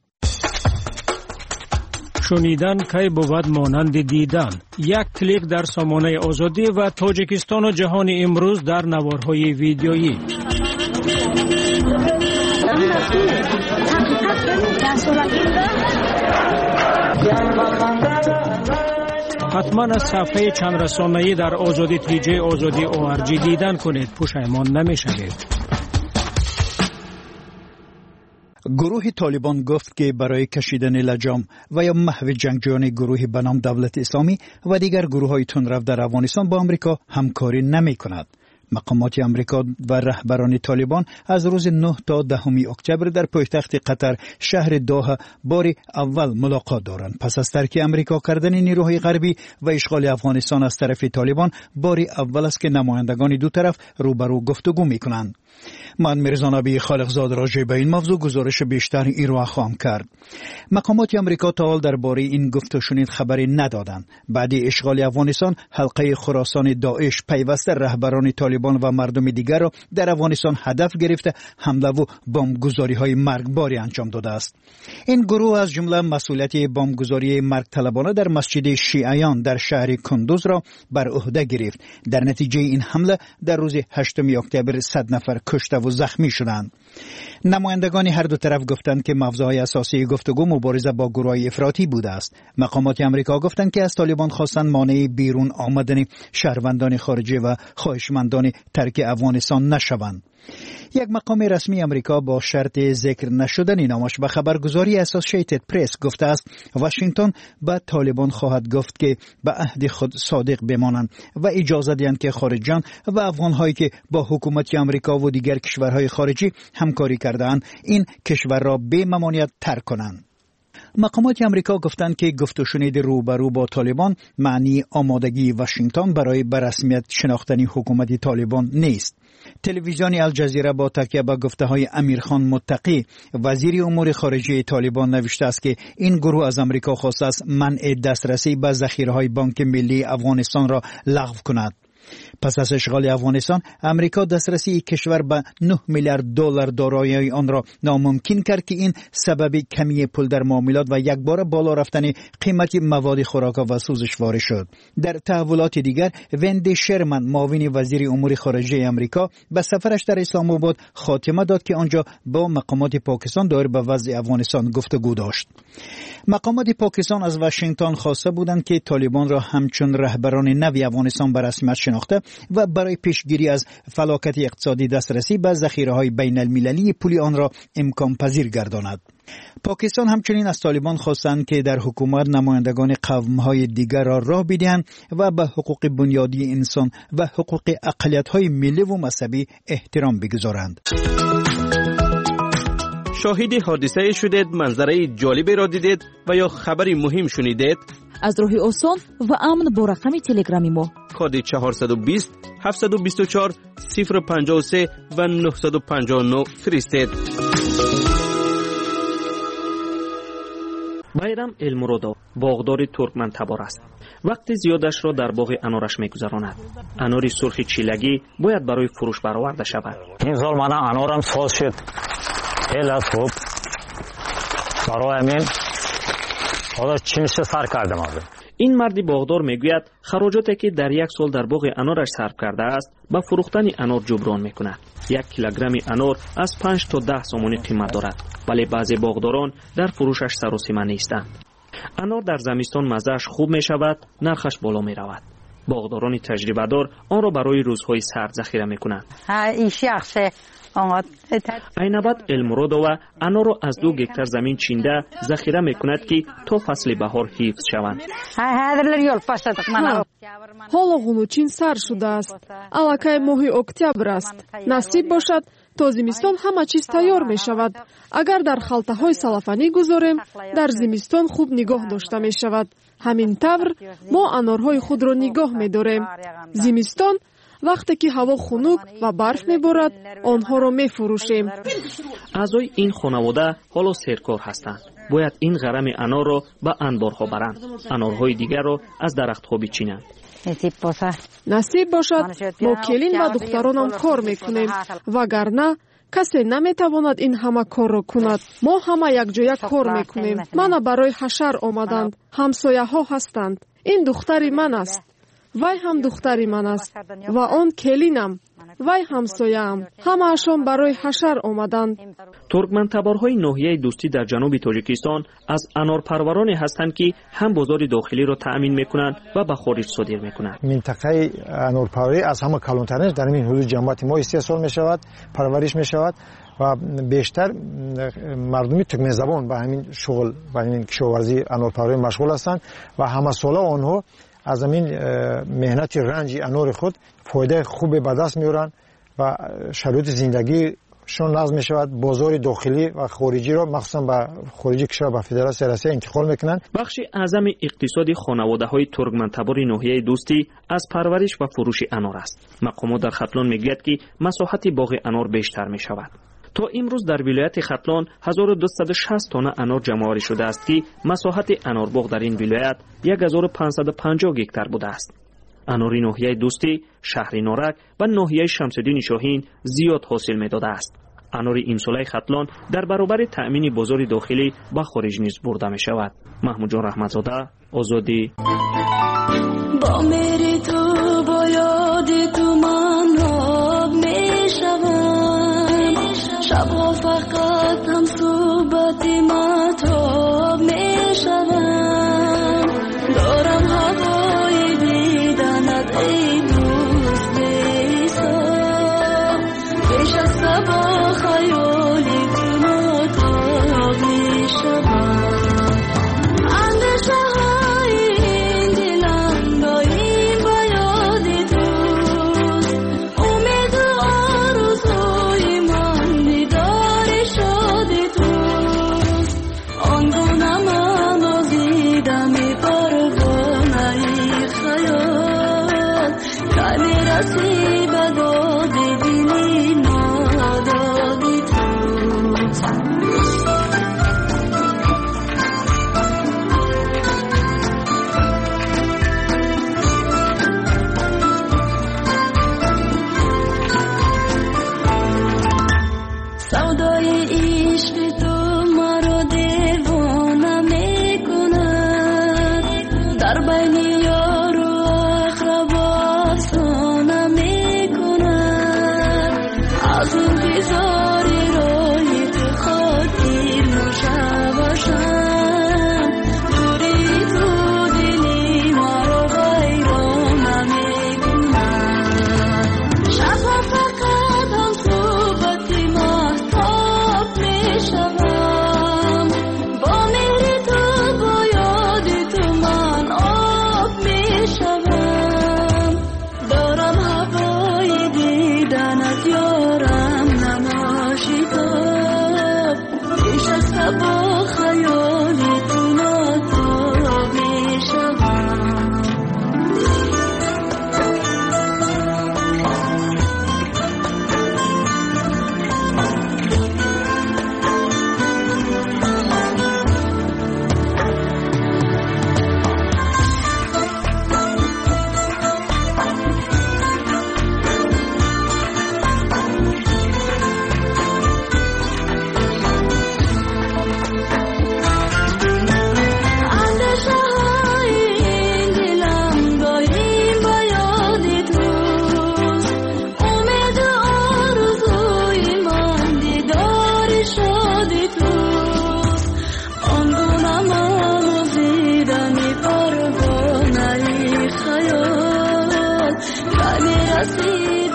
شنیدن کی بود مانند دیدن. یک کلیک در سامانه آزادی و تاجیکستان و جهان امروز در نوارهای ویدیویی. حتما از صفحه چند رسانه‌ای در آزادی تیجه آزادی او ار جی دیدن کنید، پشیمان نمی‌شوید. گروه طالبان گفت که برای کشیدن لجام و یا محو جنگجویان گروه به نام دولت اسلامی و دیگر گروه‌های تندرو در افغانستان با آمریکا همکاری نمی‌کند. مقامات آمریکا و رهبران طالبان از روز نه تا دهم اکتبر در پایتخت قطر شهر دوحه بار اول ملاقات دارند. پس از ترک آمریکا کردن نیروهای غربی و اشغال افغانستان از طرف طالبان بار اول است که نمایندگان دو طرف روبرو گفتگو می‌کنند. من میرزا نبی خالقزاد راجع به این موضوع گزارش بیشتر ایرو خواهم کرد. مقامات آمریکا تا حال درباره این گفت و شنید خبری ندادند. بعد اشغال افغانستان حلقه خراسان داعش پیوسته رهبران طالبان و مردم دیگر را در افغانستان هدف گرفته حمله و بمبگذاری‌های مرگباری انجام داده است. این گروه از جمله مسئولیت بمبگذاری مرگ طلبانه در مسجد شیعیان در شهر کندوز را بر عهده گرفت. در نتیجه این حمله در روز هشتم اکتبر صد نفر کشته و زخمی شدند. نمایندگان هر دو طرف گفتند که موضوع اساسی گفتگو مبارزه با گروه‌های افراطی بوده است. مقامات آمریکا گفتند که از طالبان خواستند مانع بیرون آمدن شهروندان خارجی و خواهشمندان ترک افغانستان نشوند. یک مقام رسمی امریکا با شرط ذکر نشدن نامش به خبرگزاری اسوسییتد پرس گفته است واشنگتن به طالبان خواهد گفت که به عهد خود صادق بمانند و اجازه دهند که خارجیان و افغان‌هایی که با حکومت امریکا و دیگر کشورهای خارجی همکاری کرده‌اند این کشور را بی ممانعت ترک کنند. مقامات امریکا گفتند که گفت و شنید روبرو با طالبان معنی آمادگی واشنگتن برای به رسمیت شناختن حکومت طالبان نیست. تلویزیون الجزیره با تکیه به گفته‌های امیرخان متقی وزیر امور خارجه طالبان نوشته است که این گروه از امریکا خواسته است منع دسترسی به ذخیره‌های بانک ملی افغانستان را لغو کند. پس از اشغال افغانستان امریکا دسترسی کشور به نه میلیارد دلار دارایی آن را ناممکن کرد که این سبب کمی پول در معاملات و یک بار بالا رفتن قیمت مواد خوراک و سوزشوار شد. در تحولات دیگر وندی شرمن معاون وزیر امور خارجه امریکا به سفرش در اسلام آباد خاتمه داد که آنجا با مقامات پاکستان دایر به وضع افغانستان گفتگو داشت. مقامات پاکستان از واشنگتن خواسته بودند که طالبان را همچون رهبران نوی افغانستان به رسمیت شناخته و برای پیشگیری از فلاکت اقتصادی دسترسی به ذخیره‌های بین المللی پولی آن را امکان پذیر گرداند. پاکستان همچنین از طالبان خواستند که در حکومت نمایندگان قوم‌های دیگر را راه بدهند و به حقوق بنیادی انسان و حقوق اقلیت‌های ملی و مذهبی احترام بگذارند. شاهد حادثه شدید، منظره جالبی را دیدید و یا خبری مهم شنیدید؟ از راه آسان و امن با رقم تلگرامی ما کد چهارصد و بیست هفتصد و بیست و چهار صفر پنجاه و سه و نهصد و پنجاه و نه فرستید. بایرام المرودو باغدار ترکمن تبار است. وقت زیادش را در باغ انارش می‌گذراند. انار سرخ چیلگی باید برای فروش برآورده شود. این سال من انارم ساز شد. خیلی از خوب. برای همین حالا چی میشه سر کردم آده. این مردی باغدار میگوید خراجاتی که در یک سال در باغ انارش صرف کرده است با فروختن انار جبران میکند. یک کیلوگرم انار از پنج تا ده سومانی قیمت دارد، ولی بعضی باغداران در فروشش سر و سیمه نیستند. انار در زمستان مزه‌اش خوب میشود، نرخش بالا میرود. باغداران تجربه دار آن را برای روزهای سرد ذخیره میکنند. این شخص عیناباد المرودو انار را از دو گکتار زمین چینده ذخیره میکند که تا فصل بهار حفظ شوند. حالا غنوچین سر شده است. الکای ماه اکتبر است. نصیب باشد تا زمستان همه چیز تیار می شود. اگر در خلطه های سلفانی گذاریم در زمستان خوب نگاه داشته می شود. همین طور ما انارهای خود را نگاه می داریم. زمستان وقتی که هوا خنک و برف میبارد آنها را میفروشیم. اعضای این خانواده حالا سرکار هستند. باید این غرم انار را به انبارها برند. انارهای دیگر را از درختها بچینند. نصیب باشد ما کلین و دخترانم کار میکنیم وگرنه کسی نمیتواند این همه کار را کند. ما همه یک جای کار میکنیم. من برای حشر آمدند. همسایه ها هستند. این دختری من است. وای هم دختری من است و آن کلینم. وای همسایه‌ام. همه‌شان برای حشر آمدند. ترکمن تبارهای ناحیه دوستی در جنوب تاجیکستان از انارپرورانی هستند که هم بازار داخلی را تأمین میکنند و به خارج صادر میکنند. منطقه انارپروری از همه کلانترینش در این حدود جمعیت ما استحصال میشود، پرورش میشود و بیشتر مردم ترکمن زبان به همین شغل و همین کشاورزی انارپروری مشغول هستند و همه ساله آنها از همین مهنت رنج انار خود فایده خوب به دست میارن و شرایط زندگی شون نظم میشود. بازار داخلی و خارجی را مخصوصا به خارجی کشور به فدراسیون روسیه انتقال میکنند. بخش اعظم اقتصادی خانواده‌های ترکمن تبار ناحیه دوستی از پرورش و فروش انار است. مقامات در ختلان میگوید که مساحت باغ انار بیشتر میشود. تا امروز در ولایت ختلان هزار و دویست و شصت تن انار جمع‌آوری شده است که مساحت انارباغ در این ولایت هزار و پانصد و پنجاه گکتار بوده است. انار ناحیه دوستی، شهر نارک و ناحیه شمس‌الدین شاهین زیاد حاصل می‌داده است. انار امساله ختلان در برابر تأمین بازار داخلی به خارج نیز برده می‌شود. محمود جان رحمتزاده، آزادی. با میری تو با یاد تو من آب می‌شوم. شبها فقط هم صحبت مطاب می‌شوم. دارم هوای دیدنت ای دوست بی‌سان. پیش از سودای عشق تو مرا دیوانه میکند در بین یار و اقربا افسانه میکند از انتظار روی تو خاطر نشواشم دوری تو دلی مرا ویرانه میکند شب و فقط هم صحبت مهتاب میشوم با مهر تو با یاد تو من آب میشوم دارم هوای دیدنت یارم نماشیدم پیش از با خیال تو ناتاب میشوم اندیشه های این دلم داریم با یاد توست امید و آرزوی من دیدار شادی توست آنگونه من و زیدنی پروانه خیال ولی رسید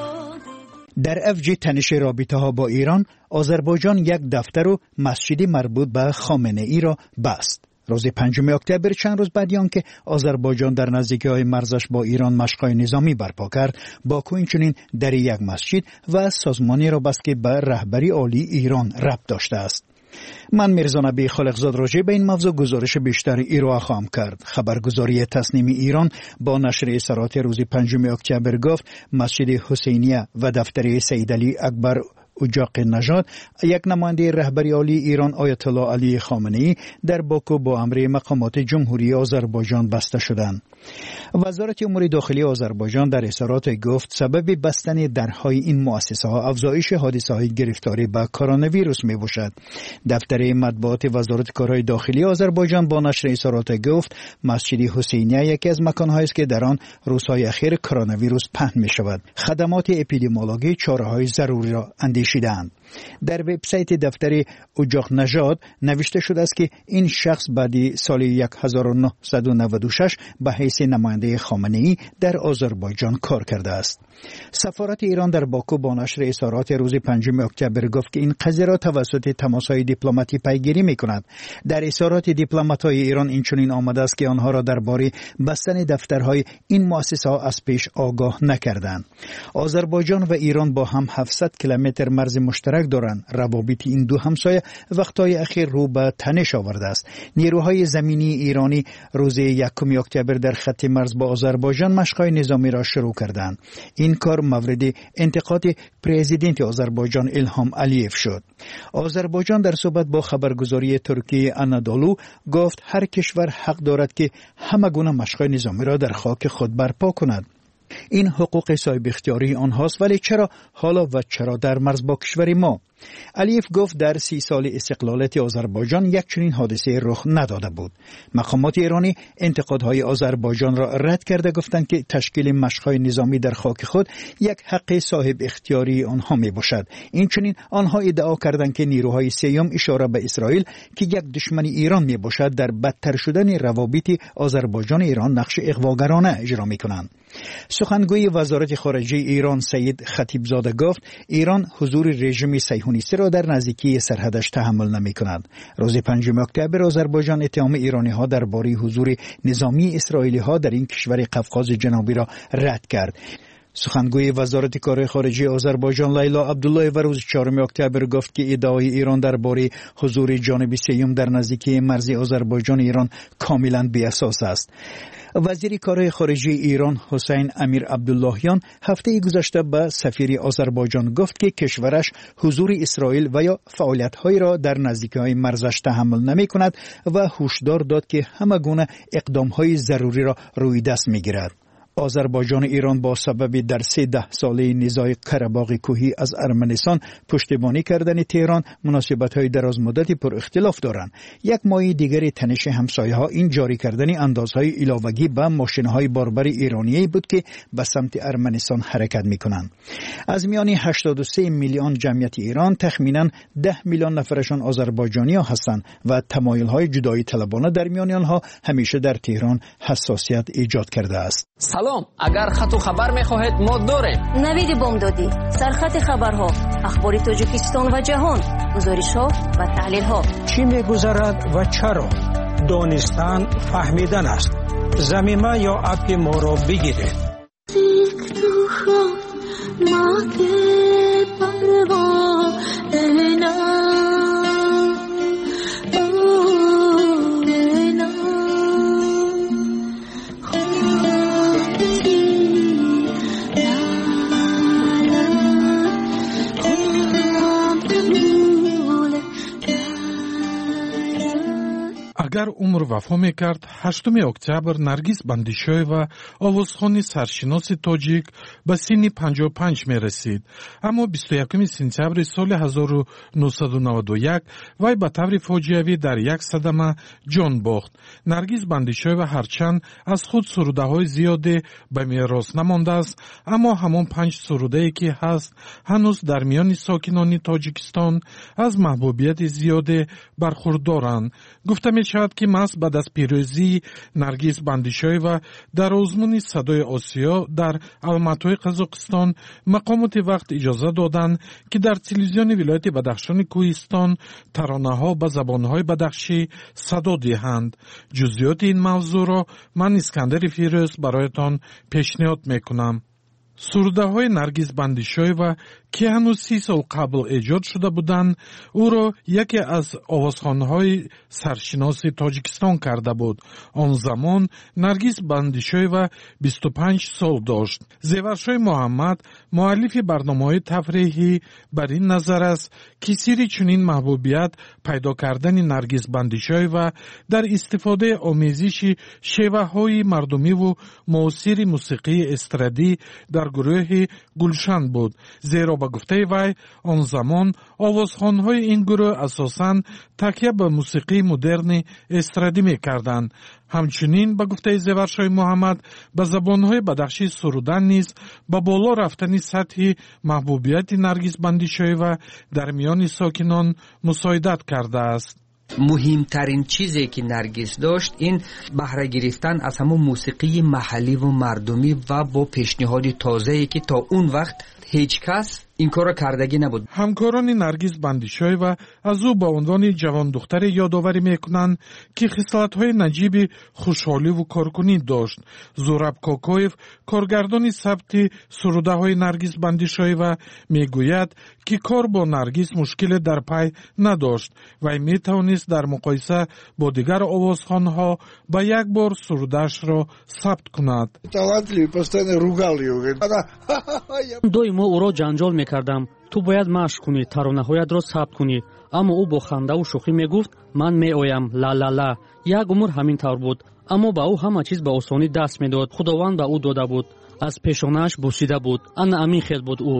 در اوج تنش رابطه ها با ایران، آذربایجان یک دفتر و مسجدی مربوط به خامنه ای را بست. روز پنجم اکتبر چند روز بعد آنکه آذربایجان در نزدیکی مرزش با ایران مشق‌های نظامی برپا کرد، باکو اینچنین در یک مسجد و سازمانی را بست که به رهبری عالی ایران ربط داشته است. من میرزا نبی خالقزاد راجع به این موضوع گزارش بیشتر ایران خواهم کرد. خبرگزاری تصنیم ایران با نشر اظهارات روز پنجم اکتبر گفت مسجد حسینیه و دفتر سید علی اکبر اجاق نژاد یک نماینده رهبری عالی ایران آیت الله علی خامنه ای در باکو با امر مقامات جمهوری آذربایجان بسته شدند. وزارت امور داخلی آذربایجان در اظهارات گفت سبب بستن درهای این مؤسسه ها افزایش حادثه های گرفتاری به کرونا ویروس می باشد. دفتر مطبوعات وزارت کارهای داخلی آذربایجان با نشر اظهارات گفت مسجد حسینیه یکی از مکان‌هایی است که در آن روزهای اخیر کرونا ویروس پهن می شود. خدمات اپیدمیولوژی چاره‌های ضروری را اندیشیدند. در وبسایت دفتر اجاق نژاد نوشته شده است که این شخص بعد سال هزار و نهصد و نود و شش به حیث نماینده خامنه ای در آذربایجان کار کرده است. سفارت ایران در باکو با نشر اظهارات روز پنجم اکتبر گفت که این قضیه را توسط تماس‌های دیپلماتی پیگیری می‌کند. در اظهارات دیپلمات‌های ایران اینچنین آمده است که آنها را درباره بستن دفترهای این مؤسسه‌ها از پیش آگاه نکردند. آذربایجان و ایران با هم هفتصد کیلومتر مرز مشترک دارند. روابط این دو همسایه وقتهای اخیر رو به تنش آورده است. نیروهای زمینی ایرانی روز یکم اکتبر در خط مرز با آذربایجان مشق‌های نظامی را شروع کردند. این کار مورد انتقاد پرزیدنت آذربایجان الهام علیف شد. آذربایجان در صحبت با خبرگزاری ترکی آنادولو گفت هر کشور حق دارد که همه گونه مشق‌های نظامی را در خاک خود برپا کند. این حقوق صاحب اختیاری آنهاست، ولی چرا حالا و چرا در مرز با کشور ما؟ علیف گفت در سی سال استقلالیت آذربایجان یک چنین حادثه رخ نداده بود. مقامات ایرانی انتقادهای آذربایجان را رد کرده گفتند که تشکیل مشق‌های نظامی در خاک خود یک حق صاحب اختیاری آنها می باشد. این چنین آنها ادعا کردند که نیروهای سیوم اشاره به اسرائیل که یک دشمن ایران می باشد در بدتر شدن روابط آذربایجان ایران نقش اغواگرانه اجرا می کنند. سخنگوی وزارت خارجه ایران سید خطیبزاده گفت ایران حضور رژیم صهیونیستی را در نزدیکی سرحدش تحمل نمی کند. روز پنجم اکتبر آذربایجان اتهام ایرانی ها درباره حضور نظامی اسرائیلی ها در این کشور قفقاز جنوبی را رد کرد. سخنگوی وزارت کار خارجه آذربایجان لیلا عبدالله و روز چهارم اکتبر گفت که ادعای ایران درباره حضور جانبی سیوم در نزدیکی مرز آذربایجان ایران کاملا بی اساس است. وزیر کار خارجه ایران حسین امیر عبداللهیان هفته گذشته به سفیر آذربایجان گفت که کشورش حضور اسرائیل و یا فعالیت‌های را در نزدیکی‌های مرزش تحمل نمی‌کند و هشدار داد که همه گونه اقدام‌های ضروری را روی دست می‌گیرد. آذربایجان ایران با سبب در سه ده ساله نزاع قره‌باغ کوهی از ارمنستان پشتیبانی کردن تهران مناسبت‌های دراز مدتی پر اختلاف دارند. یک ماه دیگر تنش همسایه‌ها این جاری کردن اندازهای علاوه‌ای به ماشین‌های باربر ایرانی بود که به سمت ارمنستان حرکت می‌کنند. از میان هشتاد و سه میلیون جمعیت ایران تخمیناً ده میلیون نفرشان آذربایجانی هستند و تمایل‌های جدایی طلبانه در میان آنها همیشه در تهران حساسیت ایجاد کرده است. سلام، اگر خط و خبر می‌خواهید ما داریم. نوید بامدادی، سرخط خبرها، اخبار تاجیکستان و جهان، گزارش‌ها و تحلیل‌ها. چی می‌گذرد و چرا؟ دانستن فهمیدن است. زمینه یا اپ ما را بگیرید. اگر عمر وفا میکرد هشتم اکتبر نرگس بندیشویوا آوازخوانی سرشناس تاجیک به سن پنجاه و پنج میرسید، اما بیست و یکم سپتامبر سال هزار و نهصد و نود و یک وی به طور فاجعه‌ای در یک صدمه جان باخت. نرگس بندیشویوا هرچند از خود سروده های زیاده به میراث نمانده است، اما همان پنج سروده ای که هست هنوز در میان ساکنان تاجیکستان از محبوبیت زیاده برخوردارند. گفته می شود که محض بعد از پیروزی نرگس بندیشویوا در آزمون صدای آسیا در الماتای قزاقستان مقامات وقت اجازه دادند که در تلویزیون ولایت بدخشان کوهستان ترانه‌ها به زبان‌های بدخشی صدا دهند. جزئیات این موضوع را من اسکندر فیروز برایتان پیشنهاد میکنم. سروده های نرگس بندیشویوا که هنوز سی سال قبل ایجاد شده بودند او را یکی از آوازخوان‌های سرشناس تاجیکستان کرده بود. آن زمان نرگس بندیشویوا بیست و پنج سال داشت. زیورشاه محمد مؤلف برنامه‌های تفریحی بر این نظر است که سری چنین محبوبیت پیدا کردن نرگس بندیشویوا در استفاده آمیزش شیوه‌های مردمی و معاصر موسیقی استرادی در گروه گلشن بود، زیرا با گفته وی آن زمان آوازخوان‌های این گروه اساساً تکیه به موسیقی مدرن استرادی می‌کردند. همچنین با گفته زیورشاه محمد به زبان‌های بدخشی سرودن نیز با بالا رفتن سطح محبوبیت نرگس بندیشویوا در میان ساکنان مساعدت کرده است. مهمترین چیزی که نرگس داشت این بهره گرفتن از همون موسیقی محلی و مردمی و با پیشنهاد تازه‌ای که تا اون وقت هیچ کس این کار کردگی نبود. همکاران نرگس بندیشویوا از او با عنوان جوان دختر یادآوری میکنند که خصلت‌های نجیب خوشحالی و کارکنی داشت. زوراب کوکویف کارگردان ثبت سروده‌های نرگس بندیشویوا میگوید که کار با نرگس مشکل در پی نداشت و میتوانست در مقایسه با دیگر آوازخوان‌ها با یک بار سروده‌اش را ثبت کند. доимо ӯро ҷанҷол мекардам: ту бояд машқ кунӣ, таронаҳоятро сабт кунӣ. аммо ӯ бо хандаву шӯхӣ мегуфт: ман меоям, ла-ла-ла. як умр ҳамин тавр буд, аммо ба ӯ ҳама чиз ба осонӣ даст медод. худованд ба ӯ дода буд. аз пешонааш бусида буд. ана амин хел буд ӯ.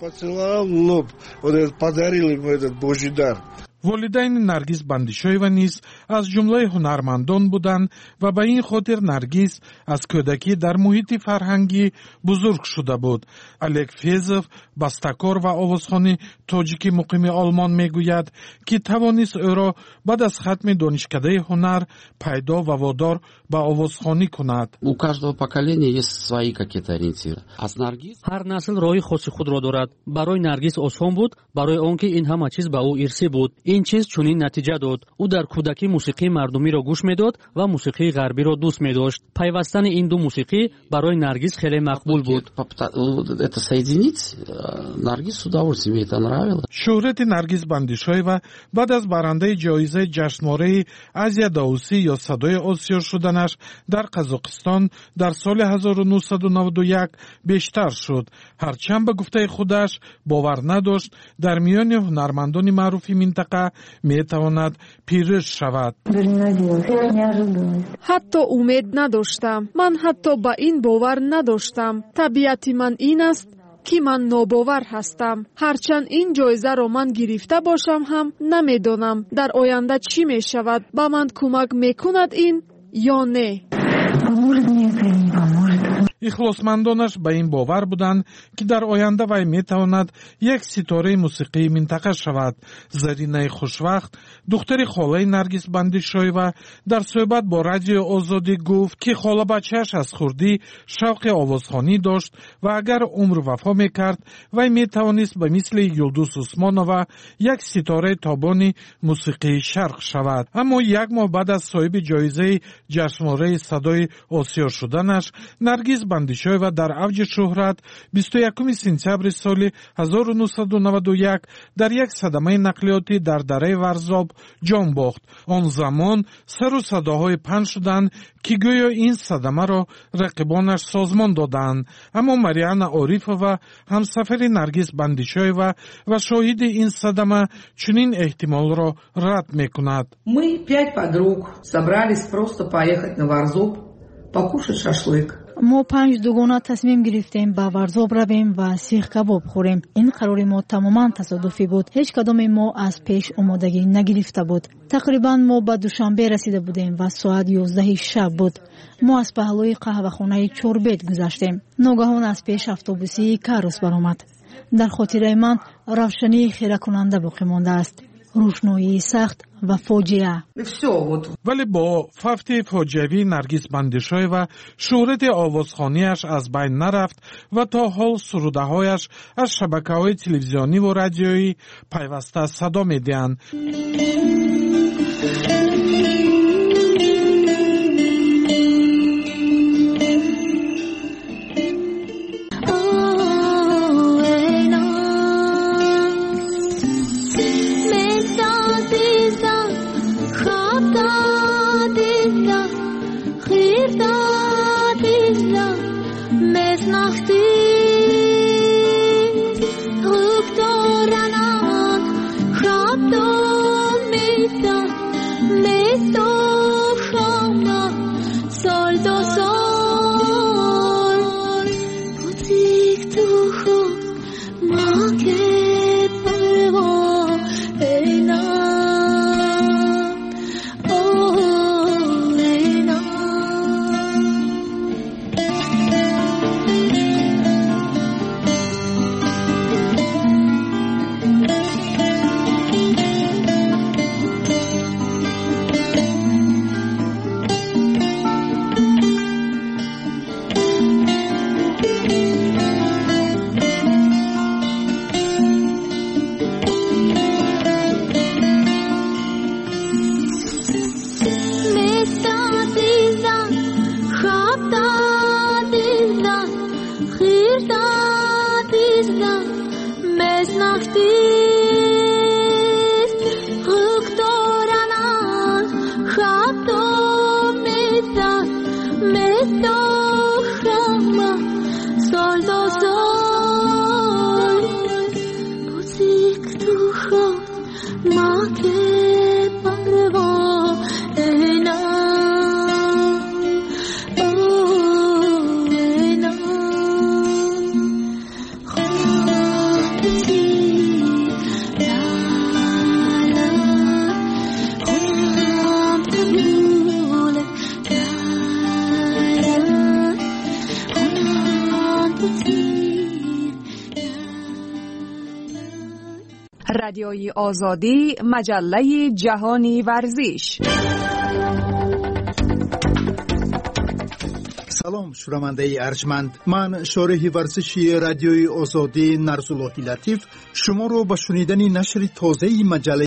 والدین نرگس بندیشویوا نیز از جمله هنرمندان بودند و به این خاطر نرگس از کودکی در محیط فرهنگی بزرگ شده بود. الک فیزوف بسته‌کار و آوازخوان تاجیکی مقیم آلمان میگوید که توانست او را بعد از ختم دانشکده هنر پیدا و وادار به آوازخوانی کند. У каждого поколения есть свои какие-то ориентиры. Аз Наргиз ҳар насл роҳи хоси худро дорад. барои Наргис осон буд, барои он ки ин ҳама чиз ба ӯ ирсӣ буд. ин чиз чунин натиҷа дод. ӯ дар кӯдакӣ мусиқии мардумиро гӯш медод ва мусиқии ғарбиро дӯст медошт. пайвастани ин ду мусиқӣ барои Наргис хеле мақбул буд. это соединить Наргиз с удовольствием, ей это нравилось. شهرت نرگس بندیشویوا بعد از برنده جایزه جشنواره آسیا داوسی یا صدای آسیا شدنش در قزاقستان در سال هزار و نهصد و نود و یک بیشتر شد. هرچند به گفته خودش باور نداشت در میان هنرمندان معروف منطقه دقیقه می تواند پیروز شود. حتی امید نداشتم. من حتی به این باور نداشتم. طبیعت من این است که من ناباور هستم. هرچند این جایزه را من گرفته باشم هم نمیدانم در آینده چی می شود. به من کمک میکند این یا نه. ихлосмандонаш ба ин бовар буданд ки дар оянда вай метавонад як ситораи мусиқии минтақа шавад. Заринаи Хушвақт, духтари холаи Наргиз Бандишоева, дар суҳбат бо Радиои Озодӣ гуфт ки холабачааш аз хурдӣ шавқи овозхонӣ дошт ва агар умр вафо мекард, вай метавонист ба мисли Юлдуз Усмонова як ситораи тобони мусиқии шарқ шавад. Аммо як моҳ баъд аз соҳиби ҷоизаи ҷашнвораи садои осиё шуданаш, Наргиз Бандишоева дар авҷи шӯҳрат бисту якуми сентябри соли ҳазору нуҳсаду наваду як дар як садамаи нақлиётӣ дар дараи Варзоб ҷон бохт. Он замон сару садоҳои паҳн шуданд ки гӯё ин садамаро рақибонаш созмон доданд. Аммо Марианна Орифова, ҳамсафари Наргиз Бандишоева ва шоҳиди ин садама, чунин эҳтимолро рад мекунад. Мы пять подруг собрались просто поехать на Варзоб покушать шашлык. ما پنج دوگانه تصمیم گرفتیم به ورزاب رویم و سیخ کباب خوریم. این قرار ما تماما تصادفی بود. هیچ کدام ما از پیش آمادگی نگرفته بود. تقریبا ما به دوشنبه رسیده بودیم و ساعت یازده شب بود. ما از پهلوی قهوه‌خانه چوربیت گذشتیم. ناگهان از پیش اتوبوسی کاروس برآمد. در خاطره من روشنی خیره کننده باقی مانده است. روشنایی سخت و فاجعه. ولی با فوت فاجعه‌ای نرگس بندیشویeva شهرت آوازخوانیش از بین نرفت و تا حال سروده‌هایش از شبکه‌های تلویزیونی و رادیویی پیوسته صدا می‌دهند. رادیوی آزادی، مجله جهانی ورزش. سلام شنونده ارجمند، من شارح ورزشی رادیوی آزادی نرسالله لطیف شما رو به شنیدن نشر تازه مجله